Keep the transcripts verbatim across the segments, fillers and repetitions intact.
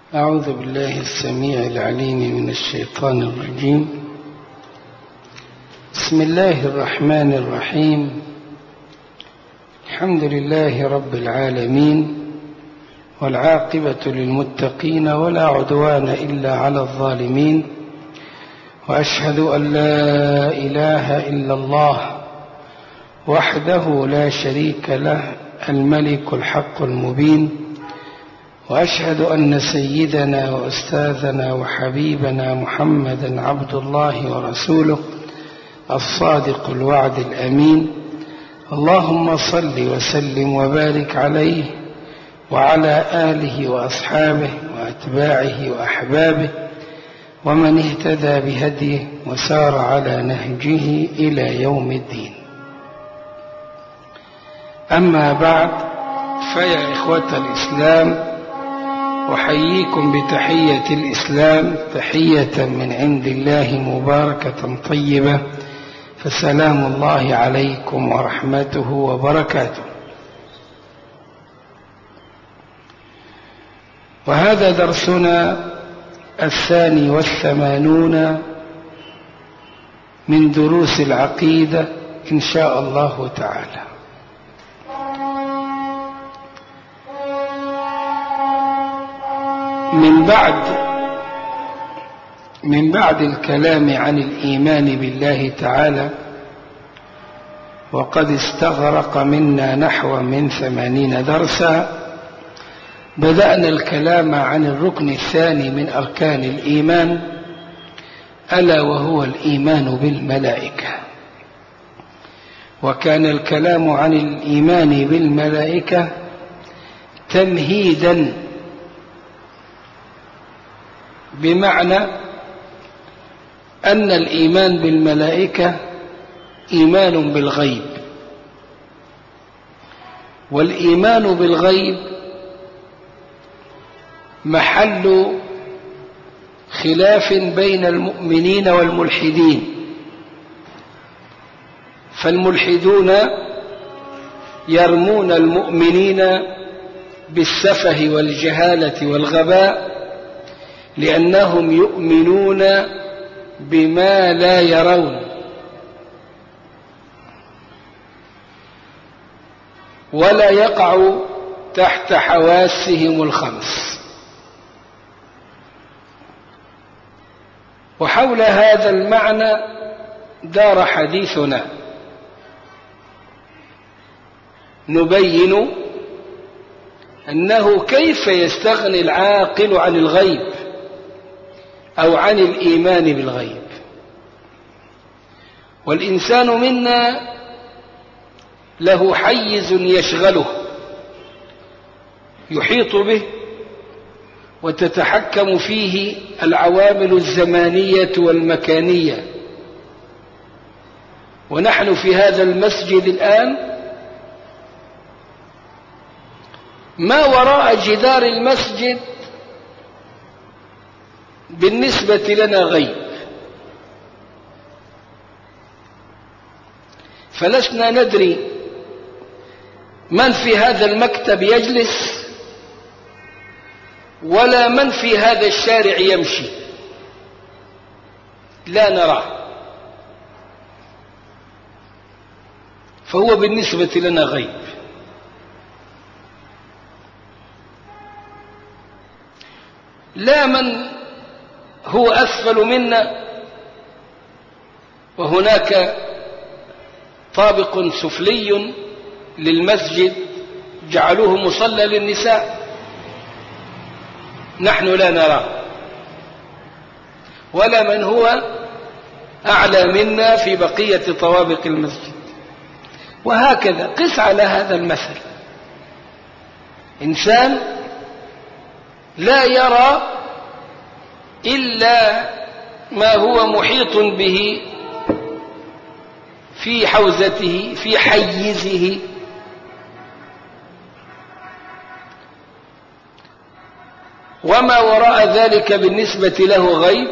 أعوذ بالله السميع العليم من الشيطان الرجيم. بسم الله الرحمن الرحيم. الحمد لله رب العالمين، والعاقبة للمتقين، ولا عدوان إلا على الظالمين، وأشهد أن لا إله إلا الله وحده لا شريك له الملك الحق المبين، وأشهد أن سيدنا وأستاذنا وحبيبنا محمدا عبد الله ورسوله الصادق الوعد الأمين. اللهم صل وسلم وبارك عليه وعلى آله وأصحابه وأتباعه وأحبابه ومن اهتدى بهديه وسار على نهجه إلى يوم الدين. أما بعد، فيا إخوة الإسلام، أحييكم بتحية الإسلام، تحية من عند الله مباركة طيبة، فسلام الله عليكم ورحمته وبركاته. وهذا درسنا الثاني والثمانون من دروس العقيدة إن شاء الله تعالى. من بعد من بعد الكلام عن الإيمان بالله تعالى، وقد استغرق منا نحو من ثمانين درسا، بدأنا الكلام عن الركن الثاني من أركان الإيمان، ألا وهو الإيمان بالملائكة. وكان الكلام عن الإيمان بالملائكة تمهيدا، بمعنى أن الإيمان بالملائكة إيمان بالغيب، والإيمان بالغيب محل خلاف بين المؤمنين والملحدين. فالملحدون يرمون المؤمنين بالسفه والجهالة والغباء، لأنهم يؤمنون بما لا يرون، ولا يقع تحت حواسهم الخمس. وحول هذا المعنى دار حديثنا، نبين أنه كيف يستغني العاقل عن الغيب أو عن الإيمان بالغيب. والإنسان منا له حيز يشغله يحيط به، وتتحكم فيه العوامل الزمانية والمكانية. ونحن في هذا المسجد الآن، ما وراء جدار المسجد بالنسبة لنا غيب، فلسنا ندري من في هذا المكتب يجلس، ولا من في هذا الشارع يمشي، لا نراه. فهو بالنسبة لنا غيب. لا من هو أسفل منا، وهناك طابق سفلي للمسجد جعلوه مصلى للنساء، نحن لا نراه. ولا من هو أعلى منا في بقية طوابق المسجد. وهكذا قس على هذا المثل، إنسان لا يرى إلا ما هو محيط به في حوزته، في حيزه. وما وراء ذلك بالنسبة له غيب،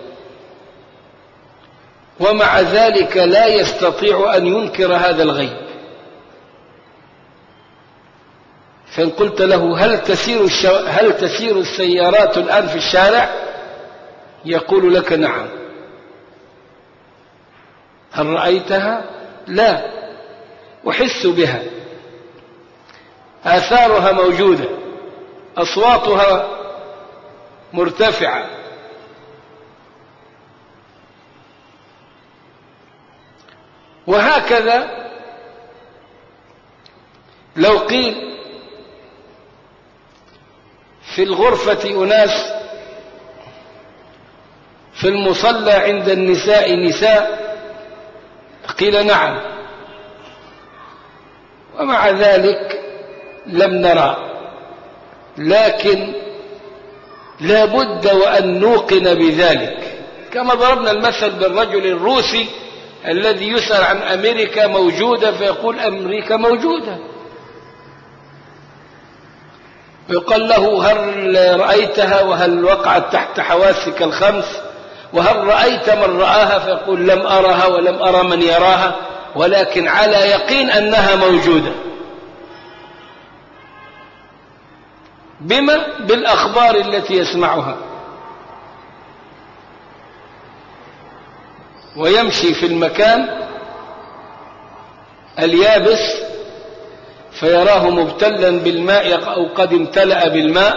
ومع ذلك لا يستطيع أن ينكر هذا الغيب. فإن قلت له هل تسير, الشو... هل تسير السيارات الآن في الشارع؟ يقول لك نعم. هل رأيتها؟ لا، أحس بها، آثارها موجودة، أصواتها مرتفعة. وهكذا لو قيل في الغرفة أناس، في المصلى عند النساء نساء، قيل نعم، ومع ذلك لم نرى. لكن لا بد وأن نوقن بذلك، كما ضربنا المثل بالرجل الروسي الذي يسأل عن أمريكا موجودة فيقول أمريكا موجودة، يقال له هل رأيتها وهل وقعت تحت حواسك الخمس وهل رأيت من رآها؟ فيقول لم أرها ولم أرى من يراها، ولكن على يقين أنها موجودة. بما؟ بالأخبار التي يسمعها. ويمشي في المكان اليابس فيراه مبتلا بالماء أو قد امتلأ بالماء،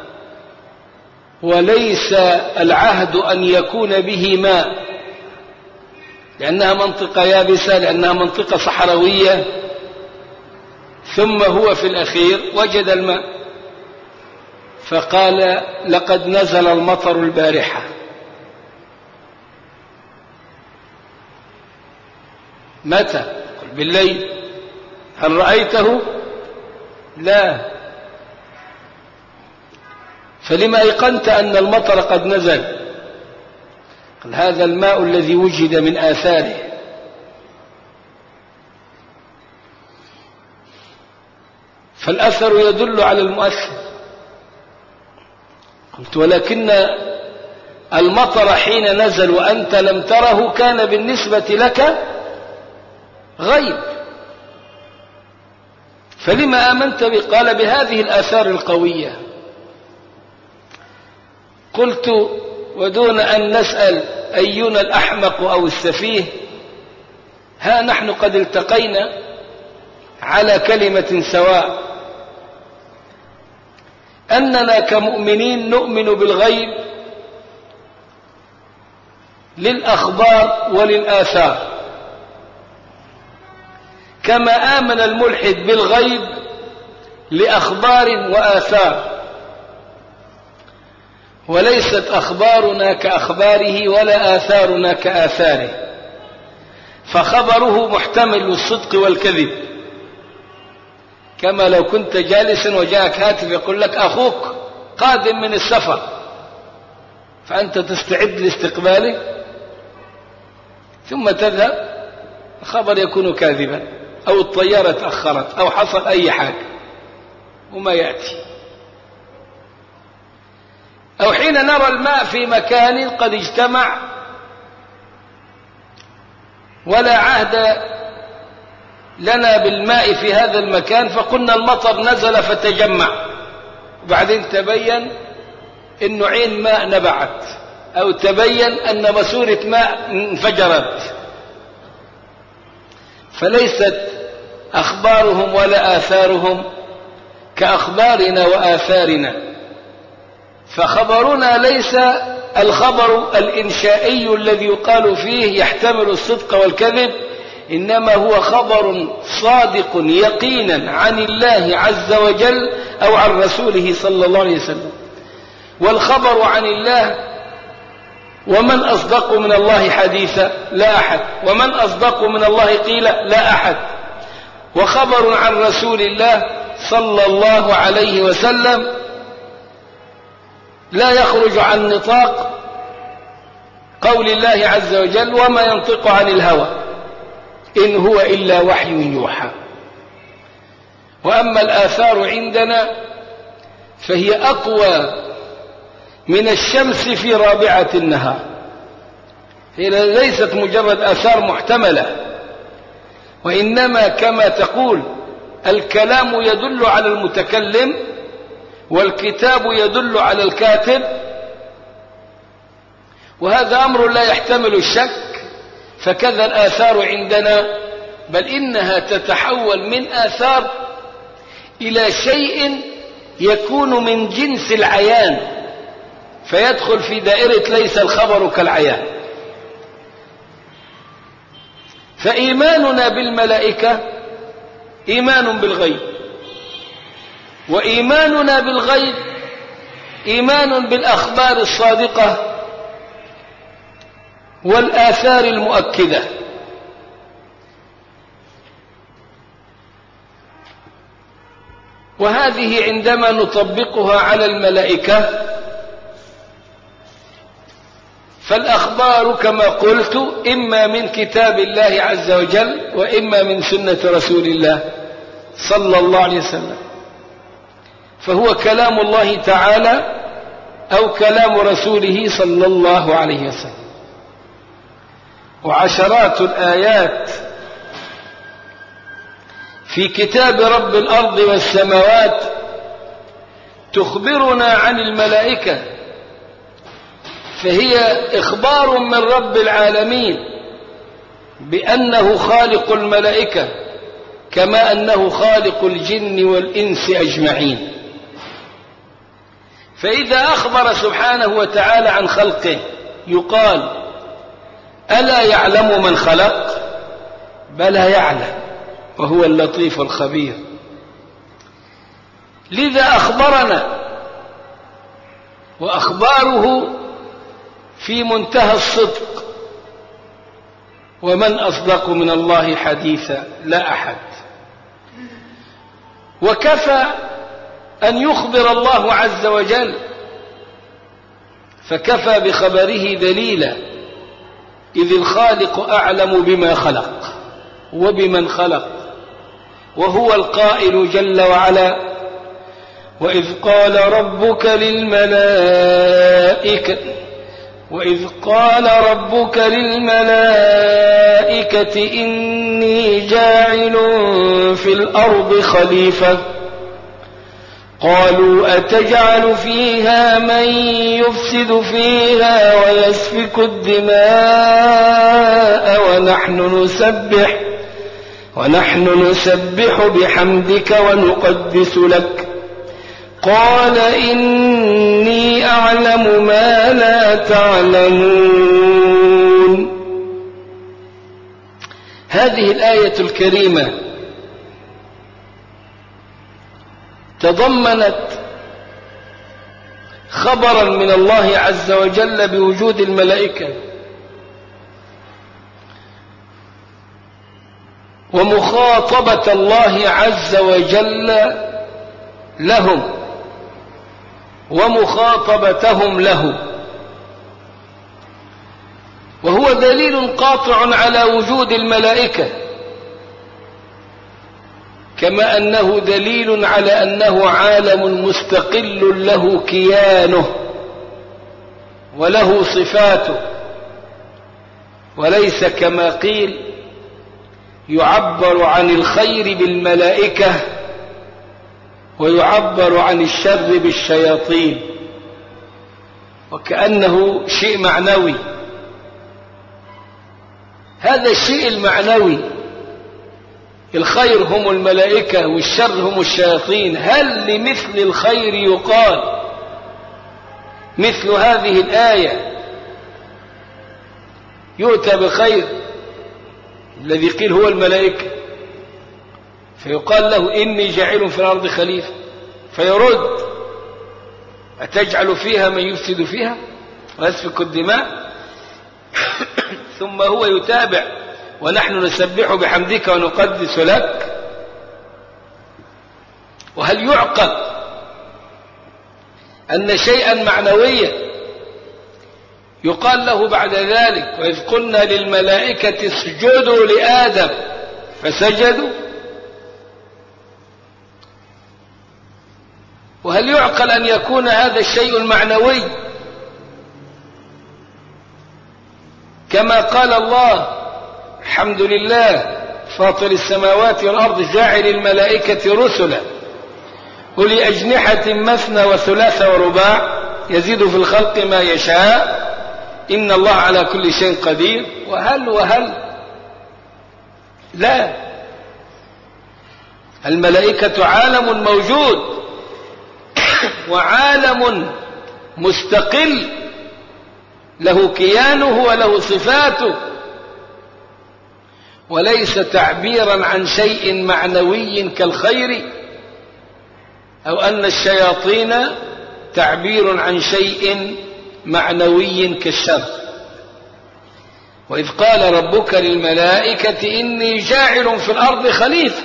وليس العهد أن يكون به ماء، لأنها منطقة يابسة، لأنها منطقة صحراوية. ثم هو في الأخير وجد الماء فقال لقد نزل المطر البارحة. متى؟ قل بالليل. هل رأيته؟ لا. فلما أيقنت أن المطر قد نزل؟ قال هذا الماء الذي وجد من آثاره. فالأثر يدل على المؤثر. قلت ولكن المطر حين نزل وأنت لم تره كان بالنسبة لك غيب، فلما آمنت به؟ قال بهذه الآثار القوية. قلت ودون أن نسأل أينا الأحمق أو السفيه، ها نحن قد التقينا على كلمة سواء، أننا كمؤمنين نؤمن بالغيب للأخبار وللآثار، كما آمن الملحد بالغيب لأخبار وآثار. وليست أخبارنا كأخباره ولا آثارنا كآثاره، فخبره محتمل للصدق والكذب. كما لو كنت جالسا وجاءك هاتف يقول لك أخوك قادم من السفر، فأنت تستعد لاستقباله ثم تذهب، الخبر يكون كاذبا، أو الطيارة تأخرت أو حصل أي حاجة وما يأتي. أو حين نرى الماء في مكان قد اجتمع ولا عهد لنا بالماء في هذا المكان، فقلنا المطر نزل فتجمع، وبعدين تبين إنه عين ماء نبعت، أو تبين أن ماسورة ماء انفجرت. فليست أخبارهم ولا آثارهم كأخبارنا وآثارنا، فخبرنا ليس الخبر الإنشائي الذي يقال فيه يحتمل الصدق والكذب، إنما هو خبر صادق يقينا عن الله عز وجل أو عن رسوله صلى الله عليه وسلم. والخبر عن الله، ومن أصدق من الله حديثا؟ لا أحد. ومن أصدق من الله قيلا؟ لا أحد. وخبر عن رسول الله صلى الله عليه وسلم لا يخرج عن نطاق قول الله عز وجل وما ينطق عن الهوى إن هو إلا وحي يوحى. وأما الآثار عندنا فهي أقوى من الشمس في رابعة النهار، هي ليست مجرد آثار محتملة، وإنما كما تقول الكلام يدل على المتكلم والكتاب يدل على الكاتب، وهذا أمر لا يحتمل الشك. فكذا الآثار عندنا، بل إنها تتحول من آثار إلى شيء يكون من جنس العيان، فيدخل في دائرة ليس الخبر كالعيان. فإيماننا بالملائكة إيمان بالغيب، وإيماننا بالغيب إيمان بالأخبار الصادقة والآثار المؤكدة. وهذه عندما نطبقها على الملائكة فالأخبار كما قلت إما من كتاب الله عز وجل وإما من سنة رسول الله صلى الله عليه وسلم، فهو كلام الله تعالى أو كلام رسوله صلى الله عليه وسلم. وعشرات الآيات في كتاب رب الأرض والسماوات تخبرنا عن الملائكة، فهي إخبار من رب العالمين بأنه خالق الملائكة كما أنه خالق الجن والإنس أجمعين. فإذا أخبر سبحانه وتعالى عن خلقه يقال: ألا يعلم من خلق؟ بلى يعلم وهو اللطيف الخبير. لذا أخبرنا، وأخباره في منتهى الصدق، ومن أصدق من الله حديثا؟ لا أحد. وكفى أن يخبر الله عز وجل، فكفى بخبره دليلا، إذ الخالق أعلم بما خلق وبمن خلق، وهو القائل جل وعلا: وإذ قال ربك للملائكة وإذ قال ربك للملائكة إني جاعل في الأرض خليفة قالوا أتجعل فيها من يفسد فيها ويسفك الدماء ونحن نسبح ونحن نسبح بحمدك ونقدس لك قال إني أعلم ما لا تعلمون. هذه الآية الكريمة تضمنت خبرا من الله عز وجل بوجود الملائكة ومخاطبة الله عز وجل لهم ومخاطبتهم له، وهو دليل قاطع على وجود الملائكة، كما أنه دليل على أنه عالم مستقل له كيانه وله صفاته، وليس كما قيل يعبر عن الخير بالملائكة ويعبر عن الشر بالشياطين، وكأنه شيء معنوي. هذا الشيء المعنوي، الخير هم الملائكة والشر هم الشياطين، هل لمثل الخير يقال مثل هذه الآية يؤتى بخير الذي قيل هو الملائكة، فيقال له إني جاعل في الأرض خليفة، فيرد أتجعل فيها من يفسد فيها ويسفك الدماء ثم هو يتابع ونحن نسبح بحمدك ونقدس لك. وهل يعقل أن شيئا معنويا يقال له بعد ذلك وإذ قلنا للملائكة اسجدوا لآدم فسجدوا؟ وهل يعقل أن يكون هذا الشيء المعنوي كما قال الله الحمد لله فاطر السماوات والأرض جاعل الملائكة رسلا أولي أجنحة مثنى وثلاث ورباع يزيد في الخلق ما يشاء إن الله على كل شيء قدير. وهل وهل لا، الملائكة عالم موجود وعالم مستقل له كيانه وله صفاته، وليس تعبيرا عن شيء معنوي كالخير، أو أن الشياطين تعبير عن شيء معنوي كالشر. وإذ قال ربك للملائكة إني جاعل في الأرض خليفة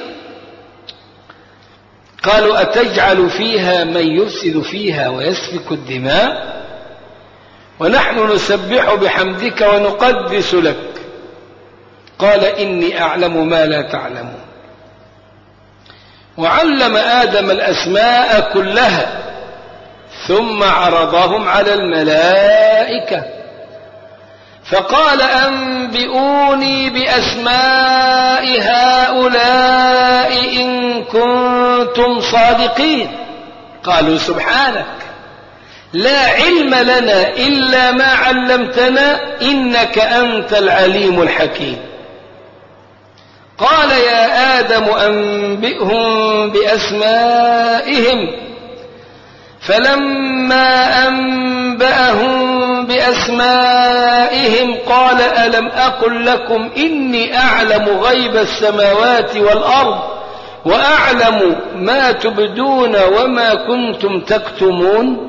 قالوا أتجعل فيها من يفسد فيها ويسفك الدماء ونحن نسبح بحمدك ونقدس لك قال إني أعلم ما لا تعلمون. وعلم آدم الأسماء كلها ثم عرضهم على الملائكة فقال أنبئوني بأسماء هؤلاء إن كنتم صادقين. قالوا سبحانك لا علم لنا إلا ما علمتنا إنك أنت العليم الحكيم. قال يا آدم أنبئهم بأسمائهم فلما أنبأهم بأسمائهم قال ألم أقل لكم إني أعلم غيب السماوات والأرض وأعلم ما تبدون وما كنتم تكتمون.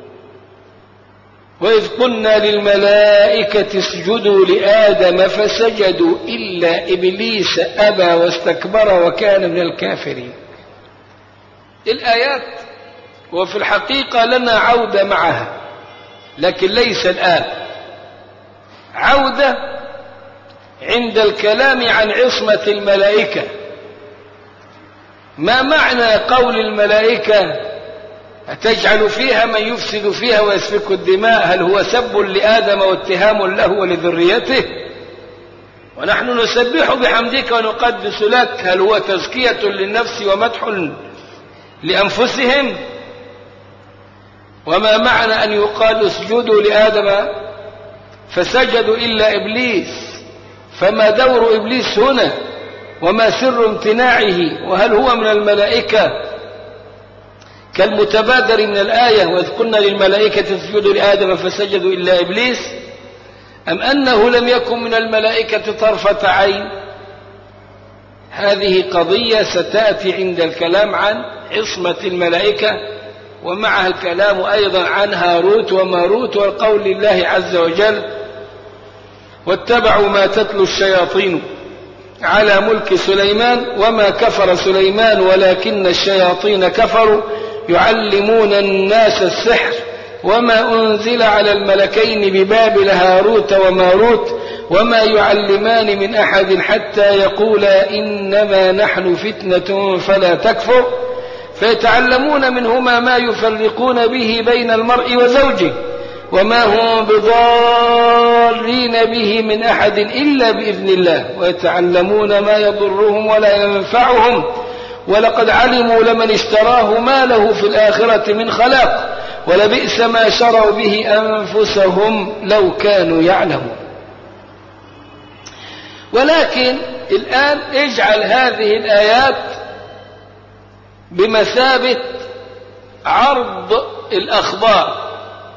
وإذ قلنا للملائكة اسجدوا لآدم فسجدوا إلا إبليس أبى واستكبر وكان من الكافرين. الآيات وفي الحقيقة لنا عودة معها، لكن ليس الآن، عودة عند الكلام عن عصمة الملائكة. ما معنى قول الملائكة أتجعل فيها من يفسد فيها ويسفك الدماء؟ هل هو سب لآدم واتهام له ولذريته؟ ونحن نسبح بحمدك ونقدس لك، هل هو تزكية للنفس ومدح لأنفسهم؟ وما معنى أن يقال اسجدوا لآدم فسجدوا إلا إبليس؟ فما دور إبليس هنا وما سر امتناعه؟ وهل هو من الملائكة كالمتبادر من الآية وإذ قلنا للملائكة اسجدوا لآدم فسجدوا إلا إبليس، أم أنه لم يكن من الملائكة طرفة عين؟ هذه قضية ستأتي عند الكلام عن عصمة الملائكة، ومعها الكلام أيضا عن هاروت وماروت وقول الله عز وجل واتبعوا ما تتلو الشياطين على ملك سليمان وما كفر سليمان ولكن الشياطين كفروا يعلمون الناس السحر وما أنزل على الملكين ببابل هاروت وماروت وما يعلمان من أحد حتى يقولا إنما نحن فتنة فلا تكفر فيتعلمون منهما ما يفرقون به بين المرء وزوجه وما هم بضارين به من أحد إلا بإذن الله ويتعلمون ما يضرهم ولا ينفعهم ولقد علموا لمن اشتراه ما له في الآخرة من خلاق ولبئس ما شروا به أنفسهم لو كانوا يعلمون. ولكن الآن اجعل هذه الآيات بمثابة عرض الأخبار.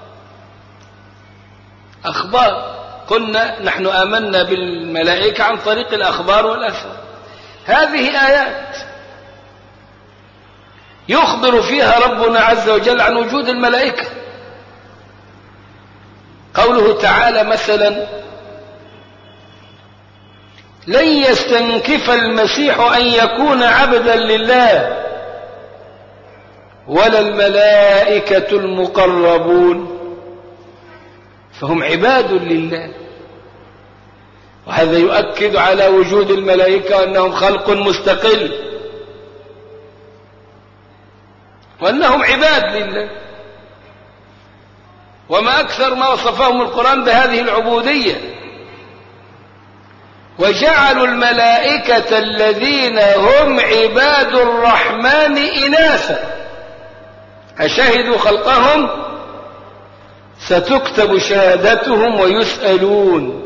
أخبار قلنا نحن آمنا بالملائكة عن طريق الأخبار والأثر، هذه آيات يخبر فيها ربنا عز وجل عن وجود الملائكة. قوله تعالى مثلا لن يستنكف المسيح أن يكون عبدا لله ولا الملائكة المقربون، فهم عباد لله، وهذا يؤكد على وجود الملائكة أنهم خلق مستقل وأنهم عباد لله. وما أكثر ما وصفهم القرآن بهذه العبودية. وجعلوا الملائكة الذين هم عباد الرحمن إناثا أشهدوا خلقهم ستكتب شهادتهم ويسألون.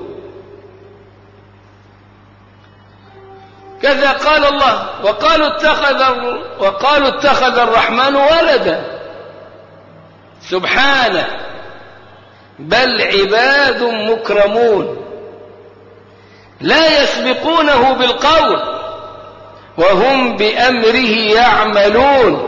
كذا قال الله وقالوا اتخذ وقالوا اتخذ الرحمن ولدا سبحانه بل عباد مكرمون لا يسبقونه بالقول وهم بأمره يعملون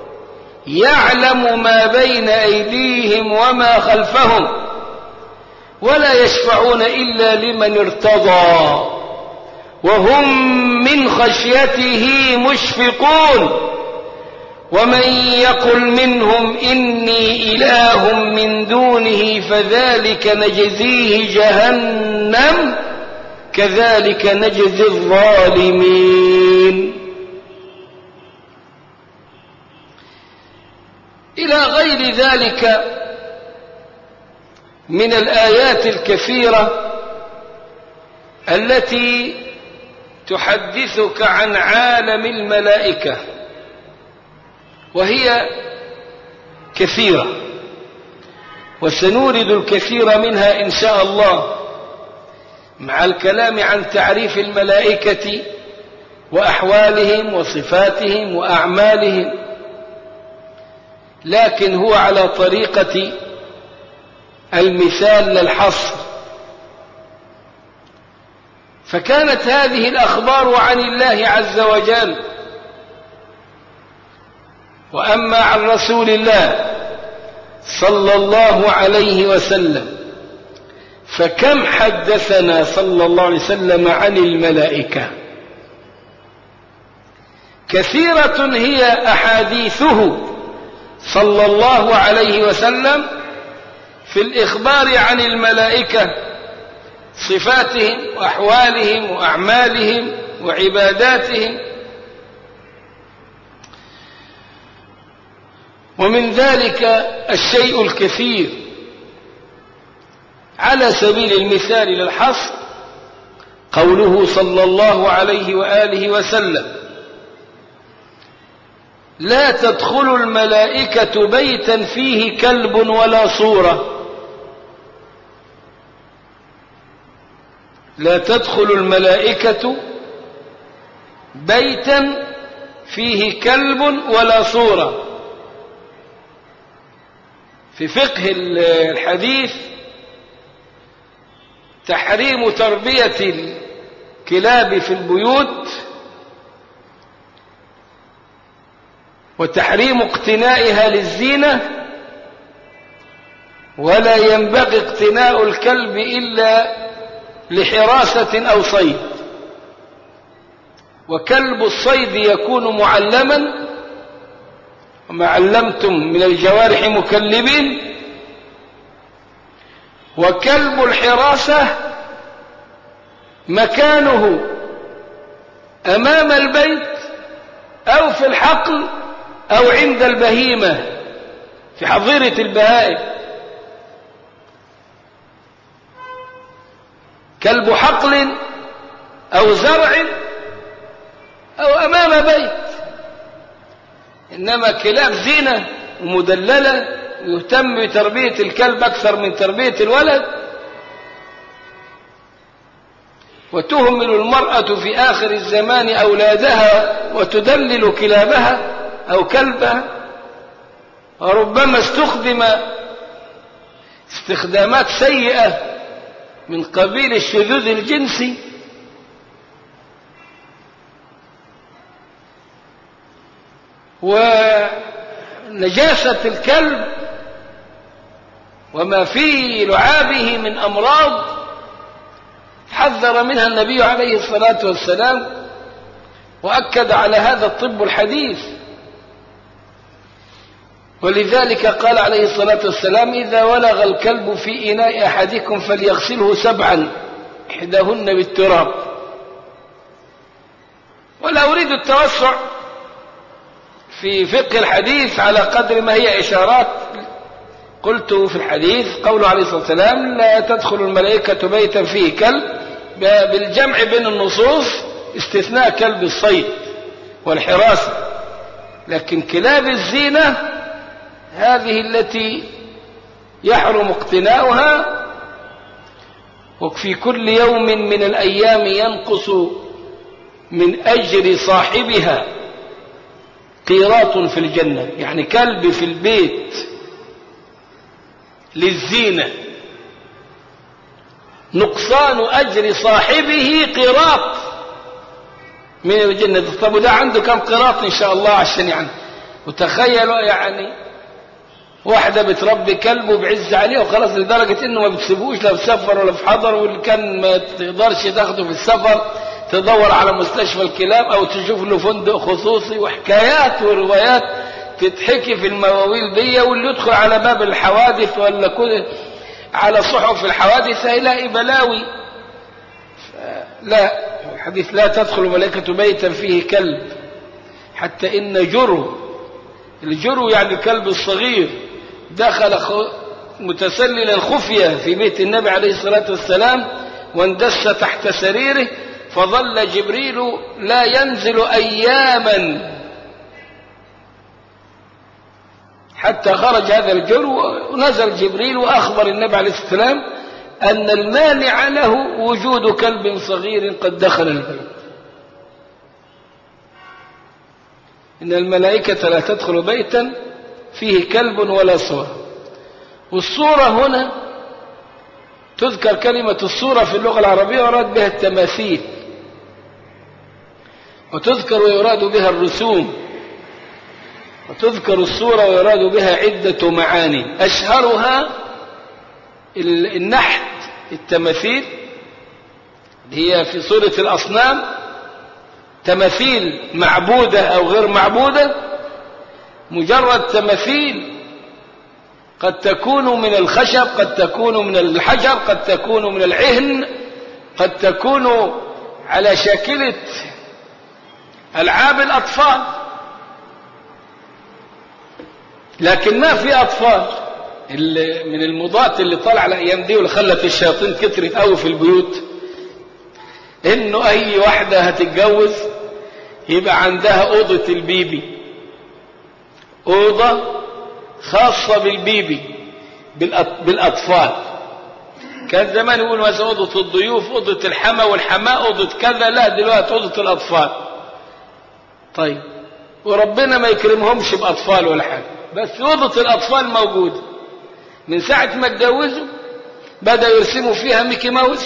يعلم ما بين أيديهم وما خلفهم ولا يشفعون إلا لمن ارتضى وهم من خشيته مشفقون ومن يقل منهم إني إله من دونه فذلك نجزيه جهنم كذلك نجزي الظالمين. إلى غير ذلك من الآيات الكثيرة التي تحدثك عن عالم الملائكة وهي كثيرة وسنورد الكثير منها إن شاء الله مع الكلام عن تعريف الملائكة وأحوالهم وصفاتهم وأعمالهم، لكن هو على طريقة المثال للحصر. فكانت هذه الأخبار عن الله عز وجل، وأما عن رسول الله صلى الله عليه وسلم فكم حدثنا صلى الله عليه وسلم عن الملائكة. كثيرة هي أحاديثه صلى الله عليه وسلم في الإخبار عن الملائكة، صفاتهم وأحوالهم وأعمالهم وعباداتهم. ومن ذلك الشيء الكثير على سبيل المثال للحصر قوله صلى الله عليه وآله وسلم: لا تدخل الملائكة بيتا فيه كلب ولا صورة. لا تدخل الملائكة بيتا فيه كلب ولا صورة. في فقه الحديث تحريم تربية الكلاب في البيوت وتحريم اقتنائها للزينة، ولا ينبغي اقتناء الكلب إلا لحراسة أو صيد. وكلب الصيد يكون معلما، وما علمتم من الجوارح مكلبين. وكلب الحراسة مكانه أمام البيت أو في الحقل أو عند البهيمة في حظيرة البهائم. كلب حقل أو زرع أو أمام بيت. إنما كلاب زينة ومدللة يهتم بتربية الكلب أكثر من تربية الولد، وتهمل المرأة في آخر الزمان أولادها وتدلل كلابها أو كلبها، وربما استخدم استخدامات سيئة من قبيل الشذوذ الجنسي. ونجاسة الكلب وما في لعابه من أمراض حذر منها النبي عليه الصلاة والسلام، وأكد على هذا الطب الحديث. ولذلك قال عليه الصلاة والسلام: إذا ولغ الكلب في إناء أحدكم فليغسله سبعا إحداهن بالتراب. ولا أريد التوسع في فقه الحديث على قدر ما هي إشارات. قلت في الحديث قوله عليه الصلاة والسلام: لا تدخل الملائكة بيتا فيه كلب بالجمع بين النصوص استثناء كلب الصيد والحراسة، لكن كلاب الزينة هذه التي يحرم اقتناؤها، وفي كل يوم من الأيام ينقص من أجر صاحبها قيراط في الجنة. يعني كلب في البيت للزينة نقصان أجر صاحبه قيراط من الجنة. طب وده عنده كم قيراط إن شاء الله عشان يعني، وتخيلوا يعني واحدة بتربي كلب وبعز عليه وخلاص لدرجة إنه ما بتسيبوش لا في سفر ولا في حضر، واللي كان ما تقدرش تاخده في السفر تدور على مستشفى الكلاب أو تشوف له فندق خصوصي، وحكايات وروايات تتحكي في المواويل دي. واللي يدخل على باب الحوادث ولا كل على صحف الحوادث هيلاقي بلاوي. لا، الحديث لا تدخل ملائكة بيتا فيه كلب، حتى إن جرو، الجرو يعني الكلب الصغير، دخل متسللا خفية في بيت النبي عليه الصلاة والسلام واندس تحت سريره، فظل جبريل لا ينزل أياما حتى خرج هذا الجرو، ونزل جبريل وأخبر النبي عليه الصلاة والسلام أن المانع له وجود كلب صغير قد دخل البيت. إن الملائكة لا تدخل بيتا فيه كلب ولا صورة. والصورة هنا تذكر كلمة الصورة في اللغة العربية ويراد بها التماثيل، وتذكر ويراد بها الرسوم، وتذكر الصورة ويراد بها عدة معاني، أشهرها النحت، التماثيل هي في صورة الأصنام، تماثيل معبودة أو غير معبودة. مجرد تماثيل قد تكون من الخشب، قد تكون من الحجر، قد تكون من العهن، قد تكون على شاكلة ألعاب الأطفال، لكن ما في أطفال. من المضات اللي طلع الأيام دي واللي خلت الشياطين كترت قوي في البيوت، إنه أي واحدة هتتجوز يبقى عندها أوضة البيبي، أوضة خاصة بالبيبي بالأطفال. كان زمان يقول مثلا أوضة الضيوف، أوضة الحما والحماء، أوضة كذا، لا دلوقتي أوضة الأطفال. طيب وربنا ما يكرمهمش بأطفال ولا حاجة، بس أوضة الأطفال موجودة. من ساعة ما اتجوزوا بدأ يرسموا فيها ميكي ماوس،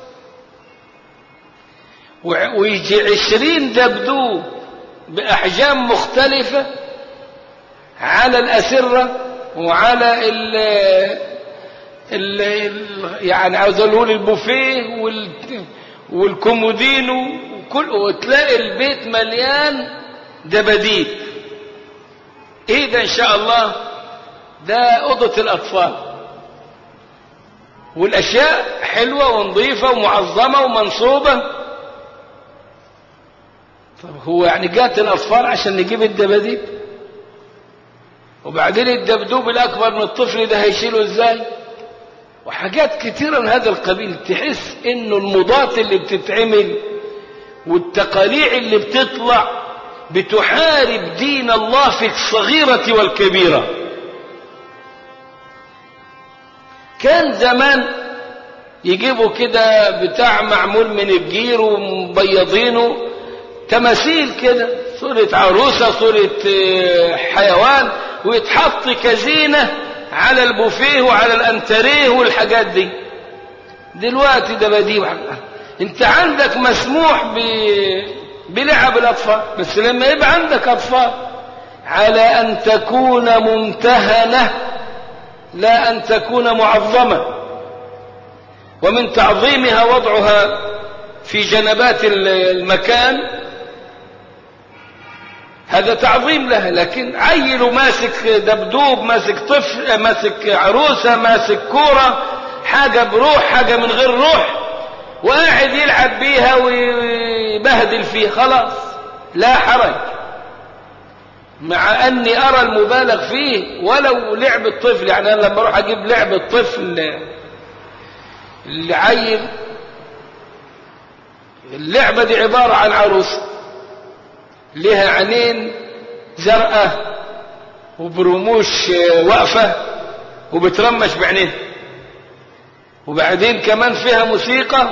ويجي عشرين دبدوب بأحجام مختلفة على الأسرة وعلى ال ال يعني عاوز اقول البوفيه والكومودينو وكل، وتلاقي البيت مليان دباديب. ايه ده ان شاء الله؟ ده أوضة الأطفال، والأشياء حلوة ونظيفة ومعظمة ومنصوبة. طب هو يعني جات الأطفال عشان نجيب الدباديب؟ وبعدين الدبدوب الأكبر من الطفل ده هيشيله ازاي؟ وحاجات كتيرة من هذا القبيل. تحس انه المضات اللي بتتعمل والتقاليع اللي بتطلع بتحارب دين الله في الصغيرة والكبيرة. كان زمان يجيبوا كده بتاع معمول من الجير ومبيضينه تماثيل كده، صورة عروسة، صورة حيوان، ويتحط كزينة على البوفيه وعلى الانتريه والحاجات دي. دلوقتي دباديب. انت عندك مسموح ب... بلعب الأطفال، بس لما يبقى عندك أطفال على أن تكون ممتهنة لا أن تكون معظمة. ومن تعظيمها وضعها في جنبات المكان، هذا تعظيم لها. لكن عيل ماسك دبدوب، ماسك طفل، ماسك عروسة، ماسك كورة، حاجة بروح حاجة من غير روح، وقاعد يلعب بيها ويبهدل فيه، خلاص لا حرج. مع أني أرى المبالغ فيه ولو لعب الطفل. يعني أنا لما أروح أجيب لعب الطفل اللي عيل اللعبة دي عبارة عن عروسة لها عينين زرقاء وبرموش واقفة وبترمش بعينيها، وبعدين كمان فيها موسيقى،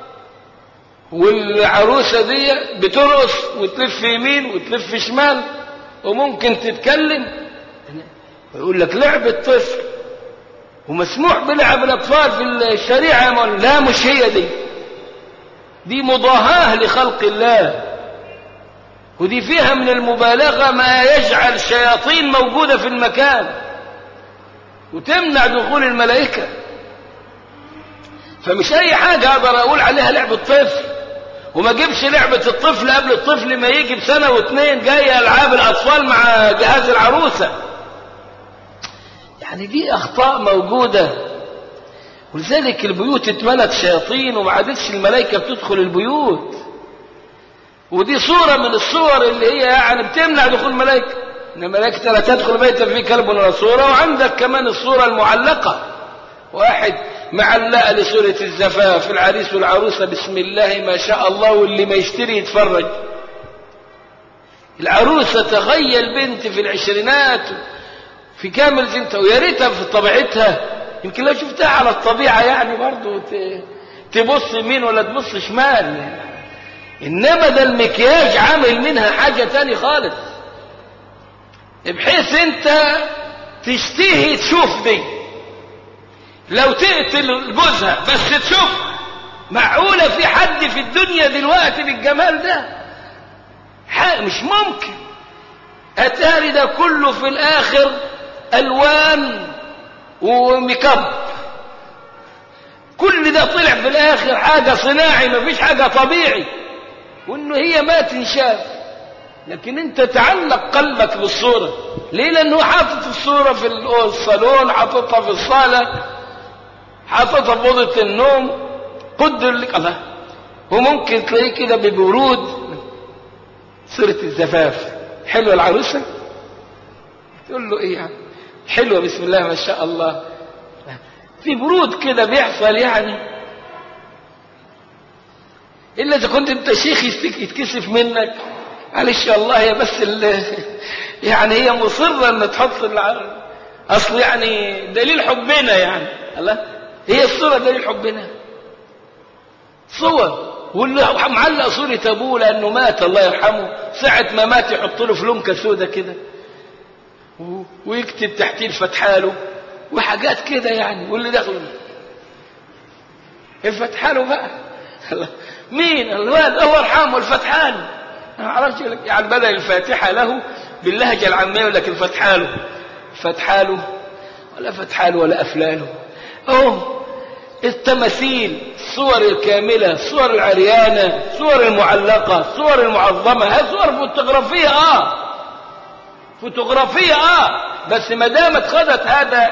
والعروسة دي بترقص وتلف يمين وتلف شمال وممكن تتكلم. يقول لك لعبة طفل ومسموح بلعب الأطفال في الشريعة. لا، مش هي دي، دي مضاهاة لخلق الله، ودي فيها من المبالغة ما يجعل شياطين موجودة في المكان وتمنع دخول الملائكة. فمش أي حاجة أقدر أقول عليها لعبة طفل، وما جيبش لعبة الطفل قبل الطفل ما يجي بسنة واثنين جاية ألعاب الأطفال مع جهاز العروسة. يعني دي أخطاء موجودة، ولذلك البيوت اتملت شياطين وما عادتش الملائكة بتدخل البيوت. ودي صورة من الصور اللي هي يعني بتمنع دخول الملائكة، إن الملائكة لا تدخل بيتا فيه كلب ولا صورة. وعندك كمان الصورة المعلقة، واحد معلقة لصورة الزفاف، العريس والعروسة بسم الله ما شاء الله، واللي ما يشتري يتفرج. العروسة تخيل بنت في العشرينات في كامل زينتها، ويا ريتها في طبيعتها، يمكن لو شفتها على الطبيعة يعني برضو تبص يمين ولا تبص شمال يعني. إنما ده المكياج عامل منها حاجة تاني خالص، بحيث انت تشتهي تشوف دي، لو تقتل جوزها بس تشوف. معقولة في حد في الدنيا دلوقتي بالجمال ده؟ مش ممكن. أتاري ده كله في الآخر ألوان وميكاب، كل ده طلع في الآخر حاجة صناعي، مفيش حاجة طبيعي، وإنه هي ما تنشاف. لكن أنت تعلق قلبك بالصورة. ليه؟ لأنه حاطط الصورة في الصالون، حاططها في الصالة، حاططها في أوضة النوم، قدر لك الله. وممكن تلاقيه كده ببرود، صورة الزفاف حلوة العروسة، تقول له إيه يعني حلوة بسم الله ما شاء الله، في برود كده بيحصل يعني. إلا إذا كنت أنت شيخ يتكسف منك، معلش الله هي بس يعني هي مصرة أن تحط العرض، أصل يعني دليل حبنا يعني. الله، هي الصورة دليل حبنا، صور. واللي معلق صورة أبوه لأنه مات الله يرحمه، ساعة ما مات يحط له فلونكة سودة كده ويكتب تحتيه الفتحاله وحاجات كده يعني. واللي دخل الفتحاله بقى مين؟ الواد الله يرحمه الفتحان، ما اعرفش يعني، بدل الفاتحة له باللهجة العامية يقول لك الفتحاله، فتحاله ولا فتحاله ولا أفلاله. أوه التماثيل، الصور الكاملة، الصور العريانة، الصور المعلقة، الصور المعظمة، هذه صور فوتوغرافية اه فوتوغرافية اه بس ما دامت خدت هذا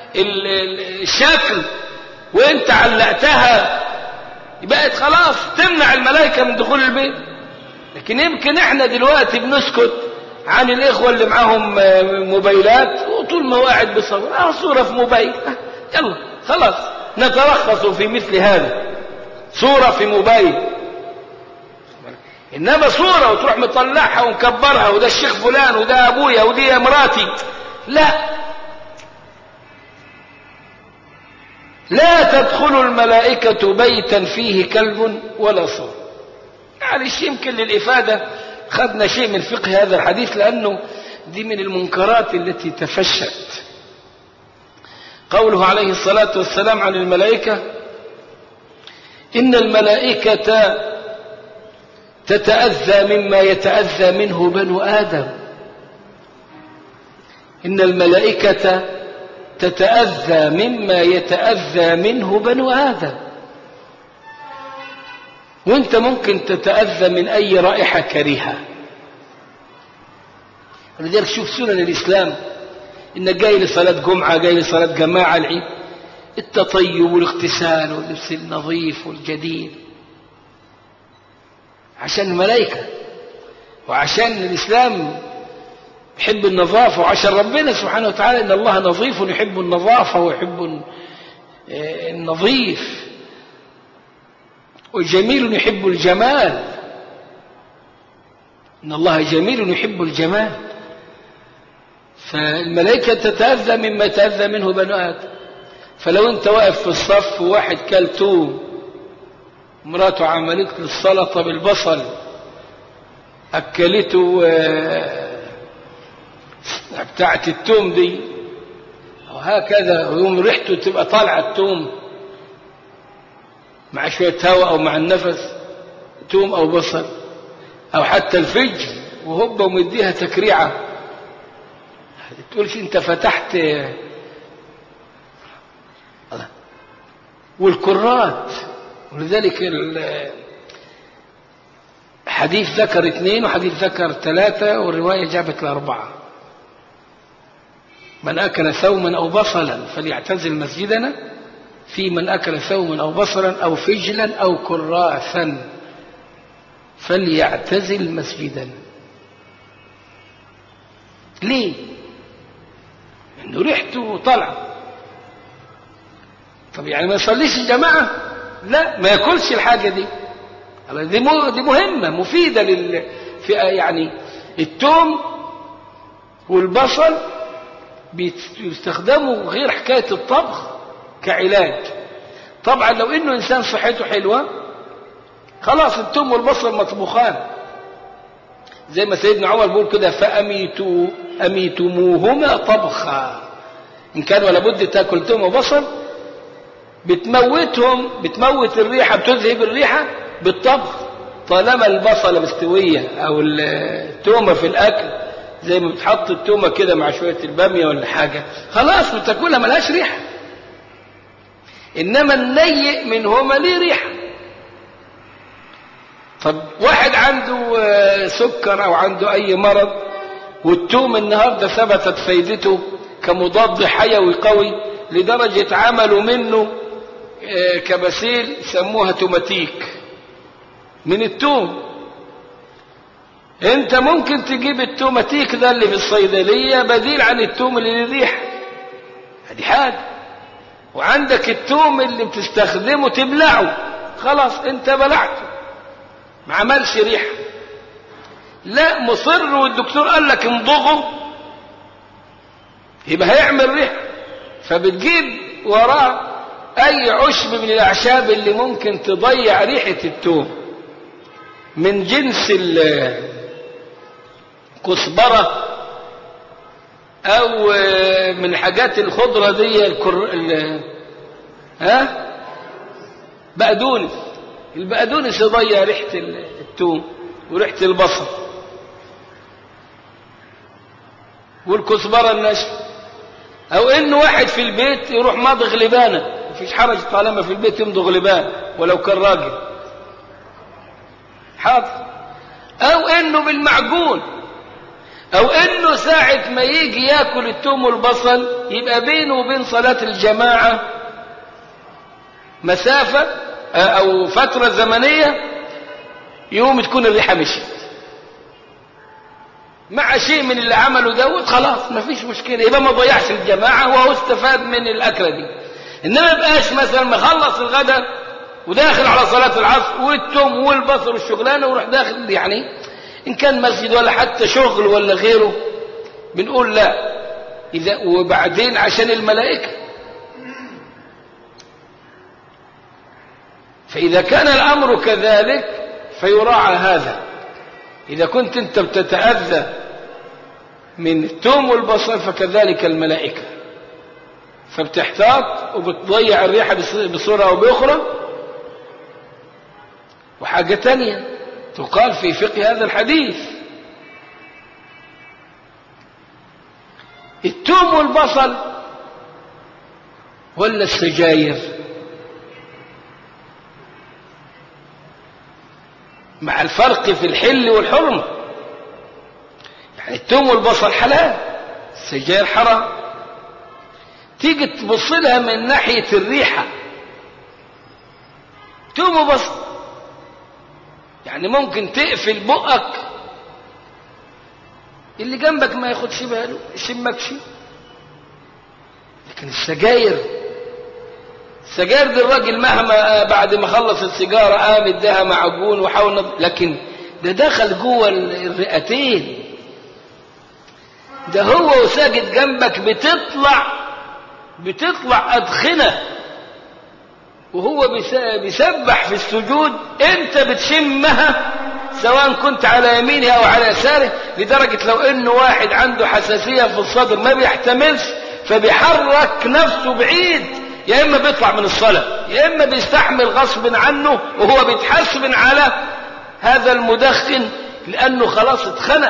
الشكل وانت علقتها بقت خلاص تمنع الملائكة من دخول البيت. لكن يمكن احنا دلوقتي بنسكت عن الاخوة اللي معاهم موبايلات، وطول ما قاعد بصور اه صورة في موبايل، يلا خلاص نترخص في مثل هذا، صورة في موبايل. إنما صورة وتروح مطلعها ومكبرها، وده الشيخ فلان وده أبويا ودي مراتي، لا لا تدخل الملائكة بيتا فيه كلب ولا صور. معلش يمكن للإفادة خدنا شيء من فقه هذا الحديث، لأنه دي من المنكرات التي تفشت. قوله عليه الصلاة والسلام عن الملائكة: إن الملائكة تتأذى مما يتأذى منه بنو آدم. إن الملائكة تتأذى مما يتأذى منه بنو آدم. وانت ممكن تتأذى من أي رائحة كريهة. ولذلك شوف سنن الإسلام، إنك جاي لصلاة جمعة، جاي لصلاة جماعة العيد، التطيب والاغتسال واللبس النظيف والجديد عشان الملائكة، وعشان الإسلام يحب النظافة، وعشان ربنا سبحانه وتعالى إن الله نظيف يحب النظافة ويحب النظيف. وجميل يحب الجمال، إن الله جميل يحب الجمال. فالملائكة تتأذى مما يتأذى منه بنو آدم. فلو أنت واقف في الصف وواحد كل توم، مراته عملت له السلطة بالبصل، أكلته بتاعت التوم دي وهكذا، ويوم ريحته تبقى طالعة التوم مع شوية هواء أو مع النفس، توم أو بصل أو حتى الفجر وهبة ومديها تكريعة، تقولش أنت فتحت. والكرات، ولذلك الحديث ذكر اثنين وحديث ذكر ثلاثة والرواية جابت الأربعة. من أكل ثوما أو بصلا فليعتزل مسجدنا، في من أكل ثوما أو بصلا أو فجلا أو كراثا فليعتزل مسجدنا. ليه؟ إنه ريحته طلع. طب يعني ما يصليش الجماعة؟ لا، ما ياكلش الحاجة دي. دي دي مهمة مفيدة لل في يعني التوم والبصل بيستخدموا غير حكاية الطبخ كعلاج. طبعا لو انه انسان صحته حلوة خلاص التوم والبصل مطبوخان، زي ما سيدنا عمر بيقول كده فأميتوا أميتموهما طبخا. إن كان ولا بد تاكل توم وبصل بتموتهم، بتموت الريحة، بتذهب الريحة بالطبخ. طالما البصلة مستوية أو التومة في الأكل زي ما بتحط التومة كده مع شوية البامية ولا حاجة خلاص بتاكلها ملهاش ريحة. إنما النيء منهما ليه ريحة. طب واحد عنده سكر أو عنده أي مرض والتوم النهاردة ثبتت فايدته كمضاد حيوي قوي لدرجة عملوا منه كبسيل سموها توماتيك من التوم. انت ممكن تجيب التوماتيك ده اللي في الصيدلية بديل عن التوم اللي له ريحة، هذه حاجة. وعندك التوم اللي بتستخدمه تبلعه، خلاص انت بلعته ما عملش ريحة. لا، مصر والدكتور قال لك امضغه يبقى هيعمل ريحة، فبتجيب وراه اي عشب من الاعشاب اللي ممكن تضيع ريحة التوم من جنس الكزبرة او من حاجات الخضرة دي الكر... ال... ها بقدونس. البقدونس يضيع ريحة التوم وريحة البصل والكزبرة الناشفة. او ان واحد في البيت يروح ماضغ لبانة، مفيش حرج طالما في البيت يمضغ لبان ولو كان راجل حاضر. او انه بالمعجون، او انه ساعة ما يجي ياكل التوم والبصل يبقى بينه وبين صلاة الجماعة مسافة او فترة زمنية يوم تكون الريحة مشيت مع شيء من اللي عمله دوت، خلاص ما فيش مشكلة، يبقى ما ضيعش الجماعة وهو استفاد من الأكلة دي. إنما يبقاش مثلا مخلص الغداء وداخل على صلاة العصر والتوم والبصل والشغلانة ويروح داخل، يعني إن كان مسجد ولا حتى شغل ولا غيره بنقول لا. إذا وبعدين عشان الملائكة، فإذا كان الأمر كذلك فيراعى هذا. إذا كنت أنت بتتأذى من التوم والبصل فكذلك الملائكة، فبتحتاط وبتضيع الريحة بصورة أو بأخرى. وحاجة تانية تقال في فقه هذا الحديث، التوم والبصل ولا السجاير مع الفرق في الحل والحرمة. يعني التوم والبصل حلال، السجاير حرام. تيجي تبص لها من ناحية الريحة، توم وبصل يعني ممكن تقفل بقك اللي جنبك ما ياخدش باله يشمكش. لكن السجاير سجاير دي الراجل مهما بعد ما خلص السيجارة قام اداها معجون وحاول، لكن ده دخل جوه الرئتين. ده هو وساجد جنبك بتطلع بتطلع أدخنة، وهو بيسبح في السجود انت بتشمها سواء كنت على يمينه او على يساره، لدرجة لو انه واحد عنده حساسية في الصدر ما بيحتملش فبيحرك نفسه بعيد، يا اما بيطلع من الصلاة يا اما بيستحمل غصب عنه وهو بيتحاسب على هذا المدخن لانه خلاص اتخنق.